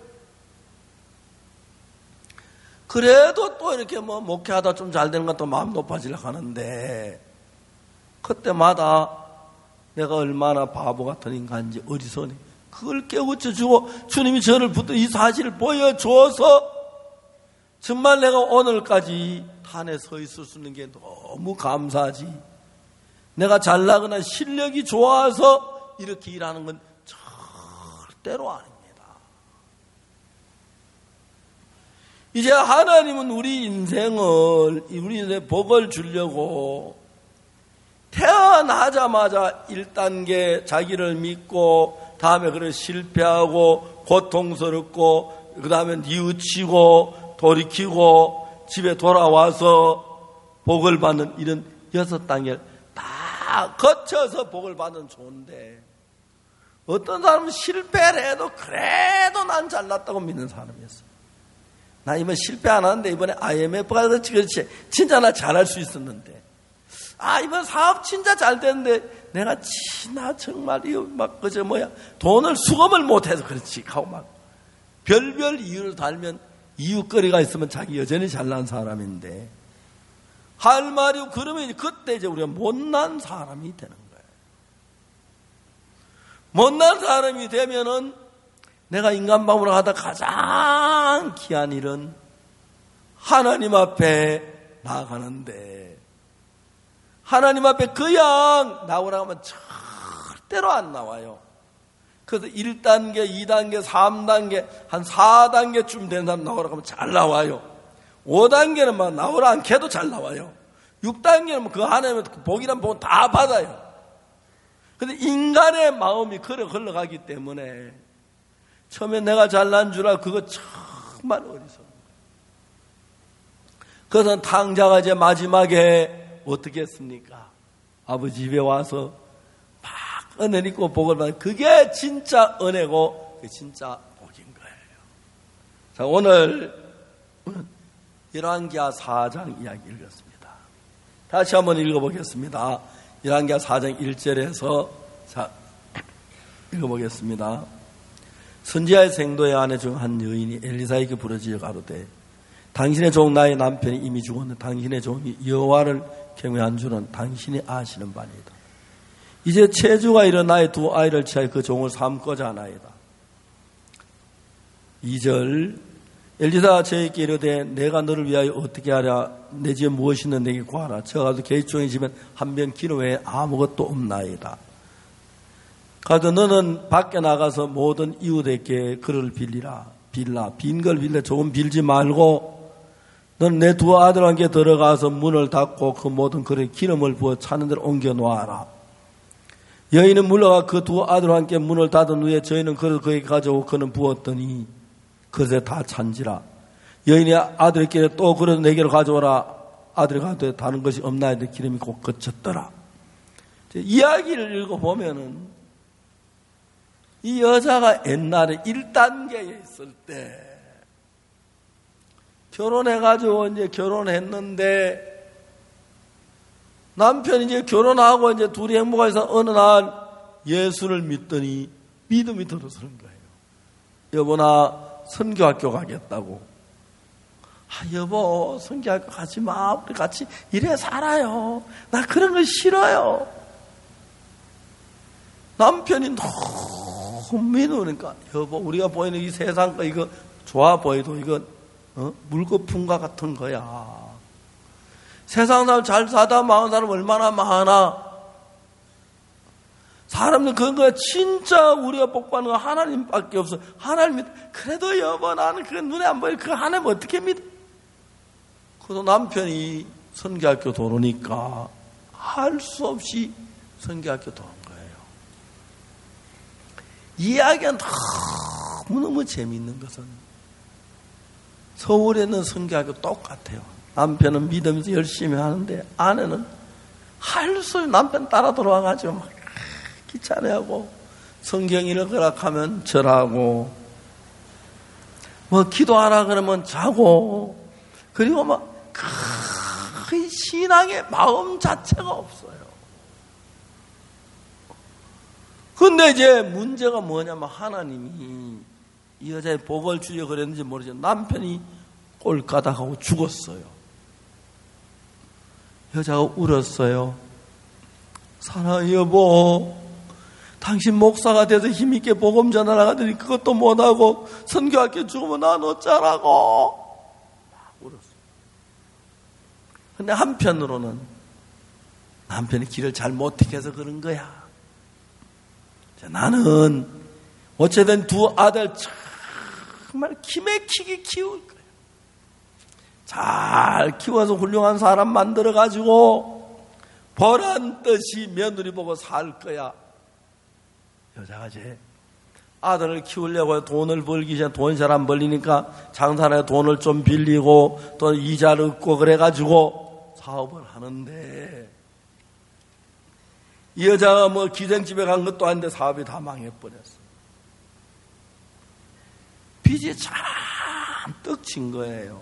그래도 또 이렇게 뭐 목회하다 좀 잘 되는 것도 마음 높아지려고 하는데, 그때마다 내가 얼마나 바보 같은 인간인지, 어리석니, 그걸 깨우쳐 주고 주님이 저를 붙들어 이 사실을 보여줘서 정말 내가 오늘까지 탄에 서 있을 수 있는 게 너무 감사하지. 내가 잘나거나 실력이 좋아서 이렇게 일하는 건 절대로 아닙니다. 이제 하나님은 우리 인생을, 우리 인생에 복을 주려고 태어나자마자 일 단계 자기를 믿고, 다음에 그래 실패하고 고통스럽고, 그 다음에 뉘우치고 돌이키고 집에 돌아와서 복을 받는 이런 여섯 단계를 다 거쳐서 복을 받는 좋은데, 어떤 사람은 실패를 해도 그래도 난 잘났다고 믿는 사람이었어요. 나 이번 실패 안 하는데 이번에 아이엠에프가 그렇지 그렇지 진짜 나 잘할 수 있었는데, 아 이번 사업 진짜 잘 됐는데 내가 지나 정말 이거 막 그저 뭐야 돈을 수금을 못해서 그렇지 하고 막 별별 이유를 달면 이유거리가 있으면 자기 여전히 잘난 사람인데, 할 말이 그러면 그때 이제 우리가 못난 사람이 되는 거예요. 못난 사람이 되면은 내가 인간방으로 하다 가장 귀한 일은 하나님 앞에 나아가는데, 하나님 앞에 그냥 나오라고 하면 절대로 안 나와요. 그래서 일 단계, 이 단계, 삼 단계, 한 사 단계쯤 된 사람 나오라고 하면 잘 나와요. 오 단계는 막 나오라 않게도 잘 나와요. 육 단계는 그 하나님의 복이란 복은 다 받아요. 근데 인간의 마음이 그래 흘러가기 때문에 처음에 내가 잘난 줄 알고 그거 정말 어리석은 거예요. 그래서 탕자가 이제 마지막에 어떻게 했습니까? 아버지 집에 와서 막 은혜 입고 복을 받는, 그게 진짜 은혜고 그게 진짜 복인 거예요. 자, 오늘 열왕기하 사 장 이야기 읽었습니다. 다시 한번 읽어보겠습니다. 열왕기하 사 장 일 절에서 자 읽어보겠습니다. 선지자의 생도의 아내 중 한 여인이 엘리사에게 부르짖어 가로되, 당신의 종 나의 남편이 이미 죽었는데 당신의 종이 여호와를 경외한 줄은 당신이 아시는 바니이다. 이제 체주가 일어 나의 두 아이를 취하여 그 종을 삼고자 하나이다. 이 절, 엘리사가 저에게 이르되 내가 너를 위하여 어떻게 하랴? 내 집에 무엇이 있는 내게 구하라. 저가 가서 계집종의 집엔 한 병 기름 외에 아무것도 없나이다. 가서 너는 밖에 나가서 모든 이웃에게 그를 빌리라. 빌라. 빈 걸 빌려. 조금 빌지 말고 너는 내 두 아들과 함께 들어가서 문을 닫고 그 모든 그릇에 기름을 부어 차는 데로 옮겨 놓아라. 여인은 물러가 그 두 아들과 함께 문을 닫은 후에 저희는 그릇을 그에게 가져오고 그는 부었더니 그릇에 다 찬지라. 여인이 아들에게 또 그릇 내게로 가져오라. 아들이 가되 다른 것이 없나 했는데 기름이 곧 그쳤더라. 이야기를 읽어보면은 이 여자가 옛날에 일 단계에 있을 때 결혼해가지고 이제 결혼했는데 남편이 이제 결혼하고 이제 둘이 행복해서 어느 날 예수를 믿더니 믿음이 들어서는 거예요. 여보, 나 선교학교 가겠다고. 아, 여보, 선교학교 가지 마. 우리 같이 이래 살아요. 나 그런 거 싫어요. 남편이 너무 믿으니까, 여보, 우리가 보이는 이 세상 거 이거 좋아 보여도 이건 어? 물거품과 같은 거야. 세상 사람 잘 사다 망한 사람 얼마나 많아. 사람들 그런 거야. 진짜 우리가 복받는 거 하나님밖에 없어. 하나님 믿. 그래도 여보 나는 그 눈에 안 보여. 그 하나님 어떻게 믿어? 그래도 남편이 선교학교 도로니까 할 수 없이 선교학교 도는 거예요. 이야기가 너무너무 재미있는 것은 서울에 있는 선교학교 똑같아요. 남편은 믿으면서 열심히 하는데 아내는 할 수 없이 남편 따라 들어와가지고 막 귀찮아하고 성경일을 허락하면 절하고 뭐 기도하라 그러면 자고 그리고 막 그 신앙의 마음 자체가 없어요. 근데 이제 문제가 뭐냐면 하나님이 이 여자의 복을 주려 그랬는지 모르지만 남편이 꼴까닥하고 죽었어요. 여자가 울었어요. 사랑해 여보, 당신 목사가 돼서 힘있게 복음 전하라더니 그것도 못하고 선교학교 죽으면 난 어쩌라고 막 울었어요. 근데 한편으로는 남편이 길을 잘 못 택해서 그런 거야. 나는 어쨌든 두 아들 정말 기맥히게 키울 거야. 잘 키워서 훌륭한 사람 만들어가지고 보란 듯이 며느리 보고 살 거야. 여자가 이제 아들을 키우려고 돈을 벌기 전에 돈이 잘 안 벌리니까 장사에 돈을 좀 빌리고 또 이자를 얻고 그래가지고 사업을 하는데 이 여자가 뭐 기생집에 간 것도 아닌데 사업이 다 망해버렸어. 빚이 잔뜩 진 거예요.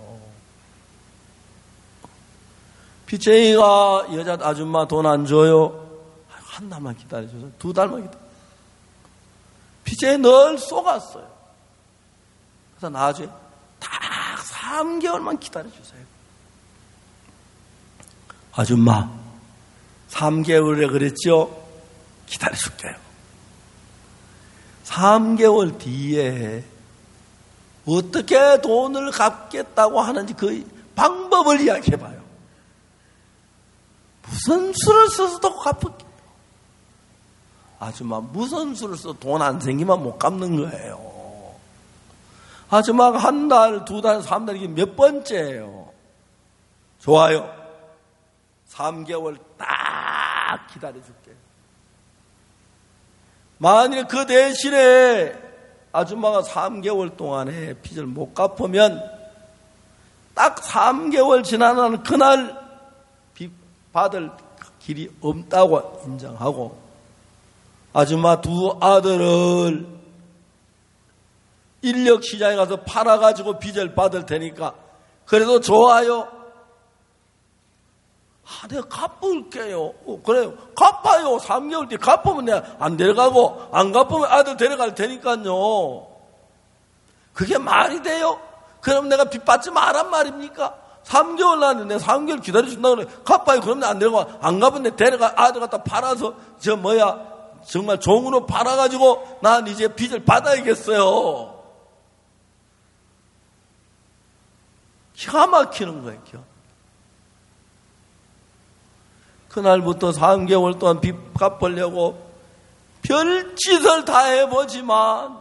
빚쟁이가 여자 아줌마 돈 안 줘요. 한 달만 기다려줘서 두 달만 기다려. 빚쟁이 늘 속았어요. 그래서 나중에 딱 삼 개월만 기다려주세요. 아줌마 삼 개월에 그랬죠? 기다려줄게요. 삼 개월 뒤에 어떻게 돈을 갚겠다고 하는지 그 방법을 이야기해봐요. 무슨 수를 써서도 갚을게요. 아줌마 무슨 수를 써서 돈 안 생기면 못 갚는 거예요. 아줌마가 한 달, 두 달, 삼 달 이게 몇 번째예요. 좋아요. 삼 개월 딱 기다려줄게. 만일 그 대신에 아줌마가 삼 개월 동안에 빚을 못 갚으면 딱 삼 개월 지나는 그날 빚 받을 길이 없다고 인정하고 아줌마 두 아들을 인력시장에 가서 팔아가지고 빚을 받을 테니까 그래도 좋아요. 아, 내가 갚을게요. 어, 그래요. 갚아요. 삼 개월 뒤에 갚으면 내가 안 데려가고, 안 갚으면 아들 데려갈 테니까요. 그게 말이 돼요? 그럼 내가 빚 받지 마란 말입니까? 삼 개월 나는데 내가 삼 개월 기다려준다고 그래. 갚아요. 그럼 내가 안 데려가. 안 갚으면 내가 데려가, 아들 갖다 팔아서, 저 뭐야, 정말 종으로 팔아가지고, 난 이제 빚을 받아야겠어요. 기가 막히는 거예요, 기가. 그날부터 삼 개월 동안 빚 갚으려고 별짓을 다 해보지만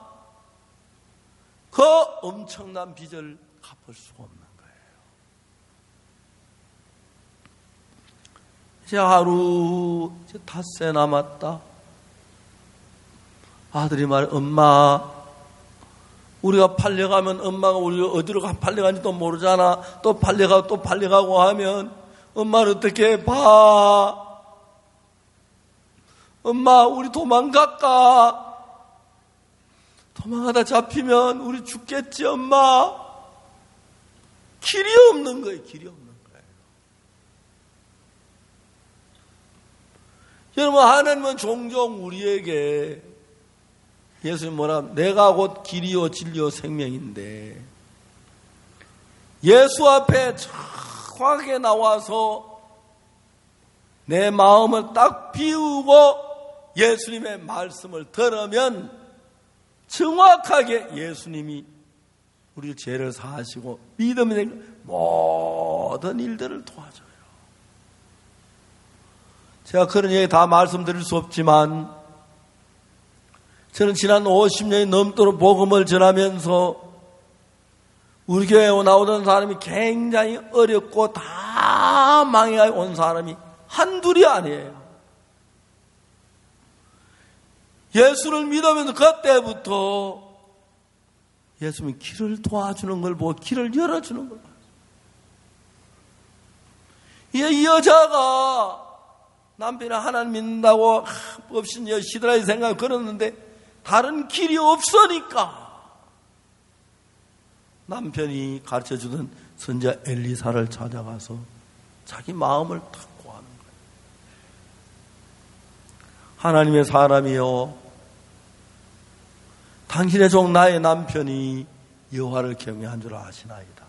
그 엄청난 빚을 갚을 수가 없는 거예요. 이제 하루 이제 닷새 남았다. 아들이 말, 엄마, 우리가 팔려가면 엄마가 우리가 어디로 팔려간지도 모르잖아. 또 팔려가고 또 팔려가고 하면 엄마는 어떻게 봐? 엄마, 우리 도망갈까? 도망가다 잡히면 우리 죽겠지, 엄마? 길이 없는 거예요, 길이 없는 거예요. 여러분, 하나님은 종종 우리에게 예수님 뭐라, 내가 곧 길이요, 진리요, 생명인데 예수 앞에 정확하게 나와서 내 마음을 딱 비우고 예수님의 말씀을 들으면 정확하게 예수님이 우리 죄를 사하시고 믿음의 모든 일들을 도와줘요. 제가 그런 얘기 다 말씀드릴 수 없지만 저는 지난 오십 년이 넘도록 복음을 전하면서 우리 교회에 나오던 사람이 굉장히 어렵고 다 망해 온 사람이 한둘이 아니에요. 예수를 믿으면서 그때부터 예수님이 길을 도와주는 걸 보고 길을 열어주는 걸 봤어요. 이 여자가 남편이 하나님 믿는다고 없인 여시더라 생각 그랬는데 다른 길이 없으니까 남편이 가르쳐주던 선지자 엘리사를 찾아가서 자기 마음을 탁 고하는 거예요. 하나님의 사람이여, 당신의 종 나의 남편이 여호와를 경외한 줄 아시나이다.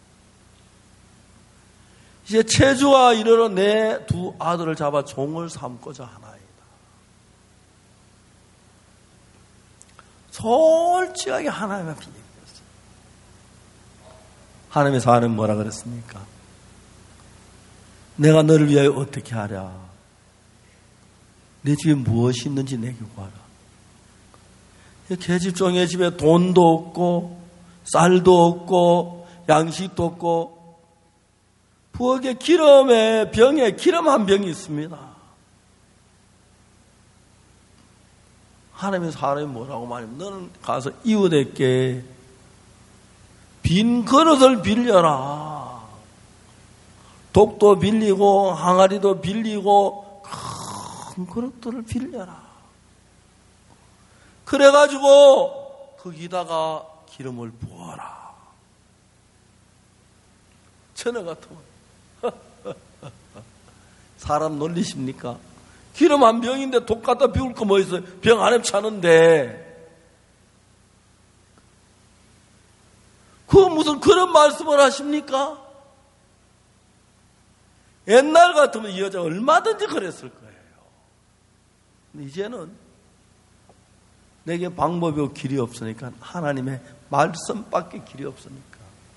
이제 체주와 이르러 내 두 아들을 잡아 종을 삼고자 하나이다. 솔직하게 하나님 앞에 얘기했어요. 하나님의 사람은 뭐라 그랬습니까? 내가 너를 위하여 어떻게 하랴? 내 집에 무엇이 있는지 내게 구하라. 계집종의 집에 돈도 없고 쌀도 없고 양식도 없고 부엌에 기름에 병에 기름 한 병이 있습니다. 하나님의 사람이 뭐라고 말하면 너는 가서 이웃에게 빈 그릇을 빌려라. 독도 빌리고 항아리도 빌리고 큰 그릇들을 빌려라. 그래가지고 거기다가 기름을 부어라. 전혀 같으면 사람 놀리십니까? 기름 한 병인데 독 갖다 비울 거 뭐 있어요? 병 안에 차는데 그 무슨 그런 말씀을 하십니까? 옛날 같으면 이 여자 얼마든지 그랬을 거예요. 근데 이제는 내게 방법이 길이 없으니까 하나님의 말씀밖에 길이 없으니까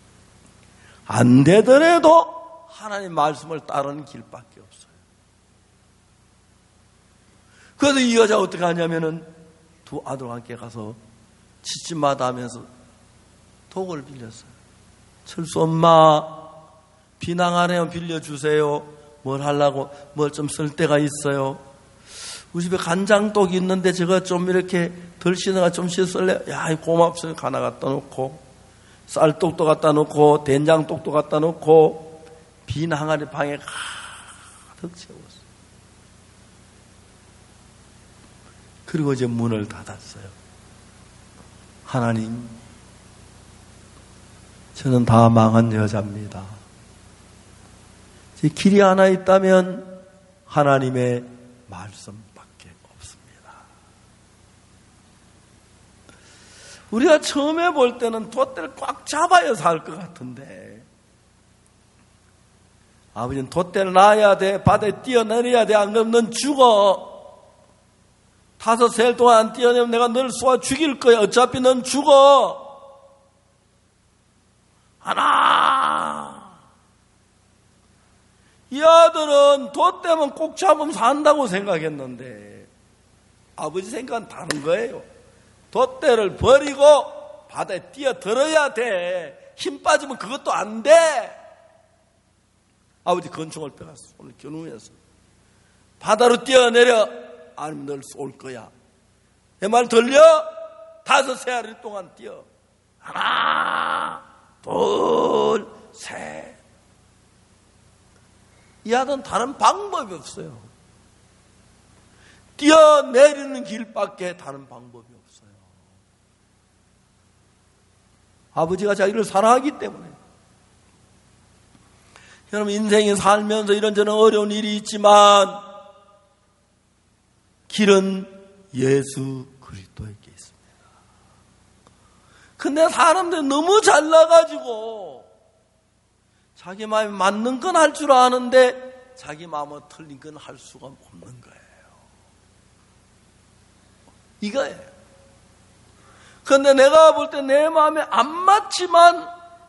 안 되더라도 하나님 말씀을 따르는 길밖에 없어요. 그래서 이 여자가 어떻게 하냐면은 두 아들과 함께 가서 지침마다 하면서 독을 빌렸어요. 철수 엄마 비낭하네요. 빌려주세요. 뭘 하려고 뭘 좀 쓸 데가 있어요. 우리 집에 간장독이 있는데 저거 좀 이렇게 덜 씻어가 좀 씻을래? 야, 고맙으니까 하나 갖다 놓고 쌀독도 갖다 놓고 된장독도 갖다 놓고 빈 항아리 방에 가득 채웠어요. 그리고 이제 문을 닫았어요. 하나님, 저는 다 망한 여자입니다. 제 길이 하나 있다면 하나님의 말씀밖에 없습니다. 우리가 처음에 볼 때는 돛대를 꽉 잡아야 살 것 같은데 아버지는 돛대를 놔야 돼. 바다에 뛰어내려야 돼. 안 그러면 넌 죽어. 다섯 셀 동안 안 뛰어내면 내가 너를 쏘아 죽일 거야. 어차피 넌 죽어. 하나. 이 아들은 돛대만 꼭 잡으면 산다고 생각했는데 아버지 생각은 다른 거예요. 돛대를 버리고 바다에 뛰어들어야 돼. 힘 빠지면 그것도 안 돼. 아버지 권총을 빼갔어. 손을 겨누면서 바다로 뛰어내려. 아니면 널 쏠 거야. 내 말 들려? 다섯 세아리 동안 뛰어. 하나, 둘, 셋. 이 아들은 다른 방법이 없어요. 뛰어내리는 길밖에 다른 방법이 없어요. 아버지가 자기를 사랑하기 때문에. 여러분, 인생이 살면서 이런저런 어려운 일이 있지만 길은 예수 그리스도에게 있습니다. 근데 사람들이 너무 잘나가지고 자기 마음에 맞는 건 할 줄 아는데 자기 마음에 틀린 건 할 수가 없는 거예요. 이거예요. 그런데 내가 볼 때 내 마음에 안 맞지만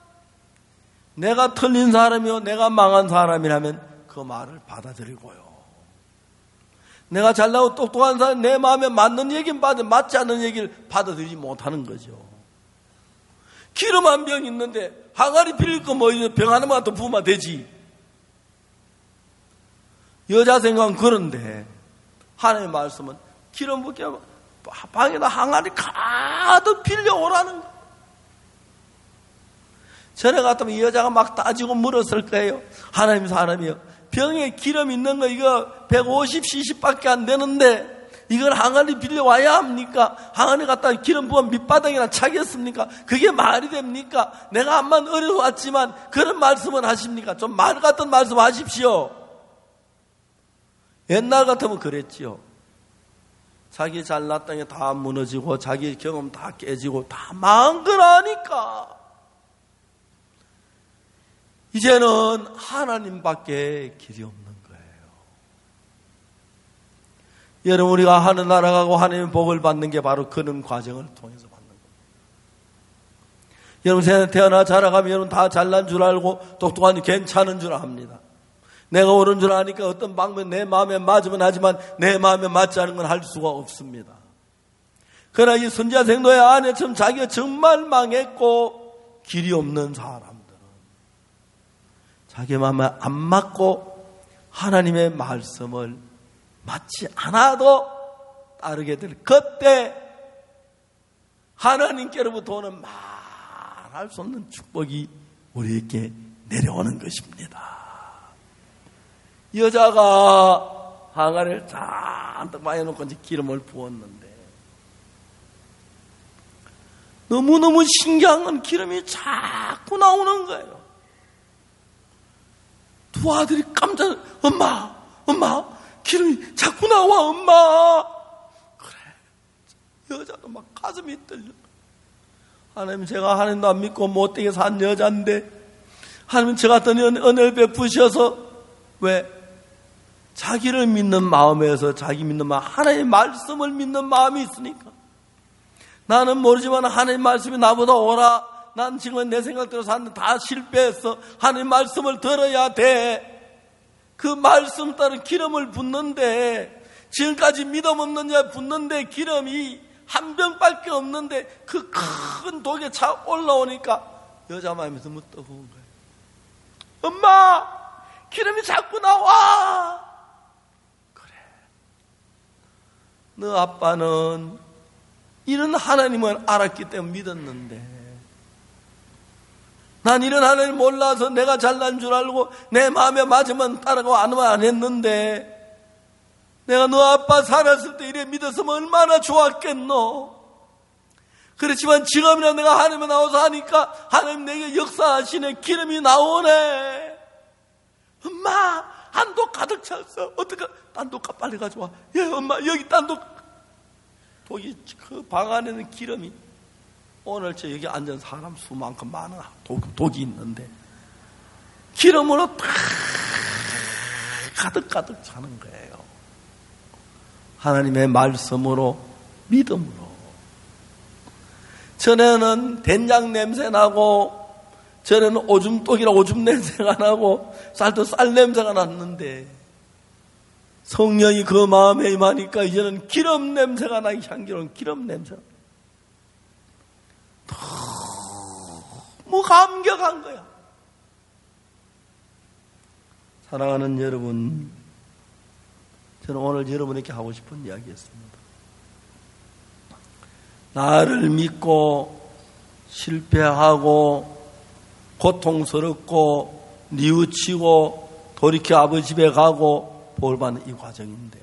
내가 틀린 사람이요 내가 망한 사람이라면 그 말을 받아들이고요. 내가 잘나고 똑똑한 사람이 내 마음에 맞는 얘기는 받아, 맞지 않는 얘기를 받아들이지 못하는 거죠. 기름 한 병 있는데 항아리 빌릴 거 뭐 병 하나만 더 부으면 되지. 여자 생각은 그런데 하나님의 말씀은 기름 붓게 하면 방에다 항아리 가득 빌려오라는 거예요. 전에 같으면 이 여자가 막 따지고 물었을 거예요. 하나님 사람이요, 병에 기름 있는 거 이거 백오십 씨씨밖에 안 되는데 이걸 항아리 빌려와야 합니까? 항아리 갖다 기름 부으면 밑바닥이나 차겠습니까? 그게 말이 됩니까? 내가 암만 어려서 왔지만 그런 말씀을 하십니까? 좀 말 같은 말씀 하십시오. 옛날 같으면 그랬지요. 자기 잘났다는 게 다 무너지고 자기 경험 다 깨지고 다 망한 거라니까. 이제는 하나님밖에 길이 없는 거예요. 여러분, 우리가 하늘 나라가고 하나님의 복을 받는 게 바로 그런 과정을 통해서 받는 겁니다. 여러분, 태어나 자라가면 여러분 다 잘난 줄 알고 똑똑하니 괜찮은 줄 압니다. 내가 옳은 줄 아니까 어떤 방면 내 마음에 맞으면 하지만 내 마음에 맞지 않은 건 할 수가 없습니다. 그러나 이 선지자 생도의 아내처럼 자기가 정말 망했고 길이 없는 사람들은 자기 마음에 안 맞고 하나님의 말씀을 맞지 않아도 따르게 될 그때 하나님께로부터 오는 말할 수 없는 축복이 우리에게 내려오는 것입니다. 여자가 항아리를 잔뜩 많이 놓고 이제 기름을 부었는데 너무너무 신기한 건 기름이 자꾸 나오는 거예요. 두 아들이 깜짝, 엄마, 엄마, 기름이 자꾸 나와, 엄마. 그래. 여자도 막 가슴이 떨려. 하나님, 제가 하나님도 안 믿고 못되게 산 여자인데 하나님 저 같은 은혜를 베푸셔서 왜? 자기를 믿는 마음에서 자기 믿는 마음, 하나님의 말씀을 믿는 마음이 있으니까. 나는 모르지만 하나님 말씀이 나보다 오라. 난 지금 내 생각대로 샀는데 다 실패했어. 하나님 말씀을 들어야 돼. 그 말씀 따른 기름을 붓는데 지금까지 믿음 없는 자 붓는데 기름이 한 병밖에 없는데 그 큰 독에 차 올라오니까 여자 마음이 너무 뜨거운 거예요. 엄마, 기름이 자꾸 나와. 너 아빠는 이런 하나님을 알았기 때문에 믿었는데 난 이런 하나님 몰라서 내가 잘난 줄 알고 내 마음에 맞으면 따라가고 안 하면 안 했는데 내가 너 아빠 살았을 때 이래 믿었으면 얼마나 좋았겠노. 그렇지만 지금이나 내가 하나님에 나와서 하니까 하나님 내게 역사하시네. 기름이 나오네. 엄마, 한독 가득 찼어. 어떡하, 딴독 빨리 가져와. 예, 엄마, 여기 딴독. 독이, 그 방 안에는 기름이, 오늘 저 여기 앉은 사람 수만큼 많은 독, 독이 있는데, 기름으로 다 가득가득 차는 거예요. 하나님의 말씀으로, 믿음으로. 전에는 된장 냄새 나고, 전에는 오줌독이라 오줌 냄새가 나고 쌀도 쌀 냄새가 났는데 성령이 그 마음에 임하니까 이제는 기름 냄새가 나기, 향기로운 기름 냄새가 너무 감격한 거야. 사랑하는 여러분, 저는 오늘 여러분에게 하고 싶은 이야기였습니다. 나를 믿고 실패하고 고통스럽고 뉘우치고 돌이켜 아버지 집에 가고 볼 받는 이 과정인데,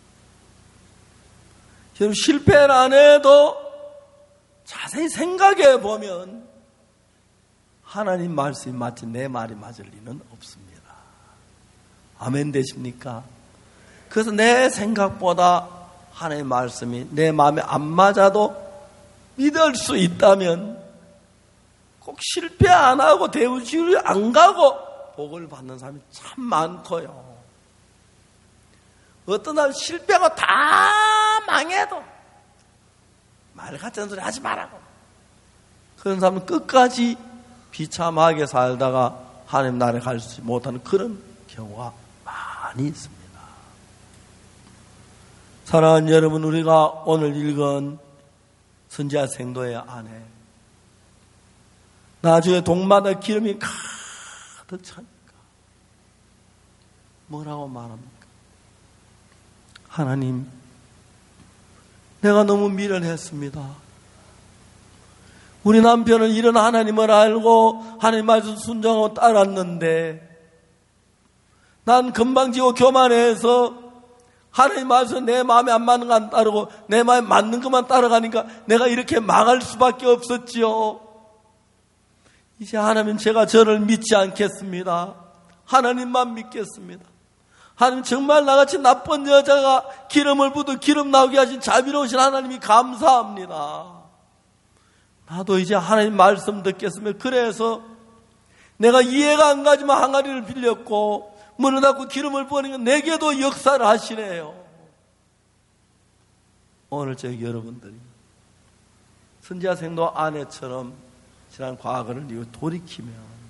여러분 실패를 안 해도 자세히 생각해 보면 하나님 말씀이 맞지 내 말이 맞을 리는 없습니다. 아멘 되십니까? 그래서 내 생각보다 하나님의 말씀이 내 마음에 안 맞아도 믿을 수 있다면 꼭 실패 안 하고 대우지우리 안 가고 복을 받는 사람이 참 많고요. 어떤 사람 실패하고 다 망해도 말 같은 소리 하지 말라고. 그런 사람은 끝까지 비참하게 살다가 하나님 나라에 갈 수 못하는 그런 경우가 많이 있습니다. 사랑하는 여러분, 우리가 오늘 읽은 선지자 생도의 아내, 나중에 동마다 기름이 가득 차니까 뭐라고 말합니까? 하나님, 내가 너무 미련했습니다. 우리 남편은 이런 하나님을 알고 하나님 말씀 순종하고 따랐는데 난 금방지고 교만해서 하나님 말씀 내 마음에 안 맞는 거 안 따르고 내 마음에 맞는 것만 따라가니까 내가 이렇게 망할 수밖에 없었지요. 이제 하나님, 제가 저를 믿지 않겠습니다. 하나님만 믿겠습니다. 하나님, 정말 나같이 나쁜 여자가 기름을 부어 기름 나오게 하신 자비로우신 하나님이 감사합니다. 나도 이제 하나님 말씀 듣겠습니다. 그래서 내가 이해가 안 가지만 항아리를 빌렸고 문을 닫고 기름을 부으니까 내게도 역사를 하시네요. 오늘 저희 여러분들이 선지자 생도 아내처럼 지난 과거를 돌이키면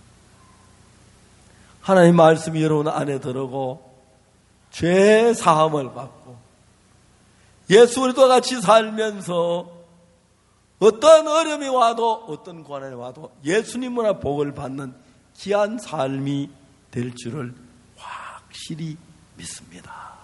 하나님 말씀이 여러분 안에 들어오고 죄 사함을 받고 예수 그리스도와 같이 살면서 어떤 어려움이 와도 어떤 고난이 와도 예수님으로 복을 받는 귀한 삶이 될 줄을 확실히 믿습니다.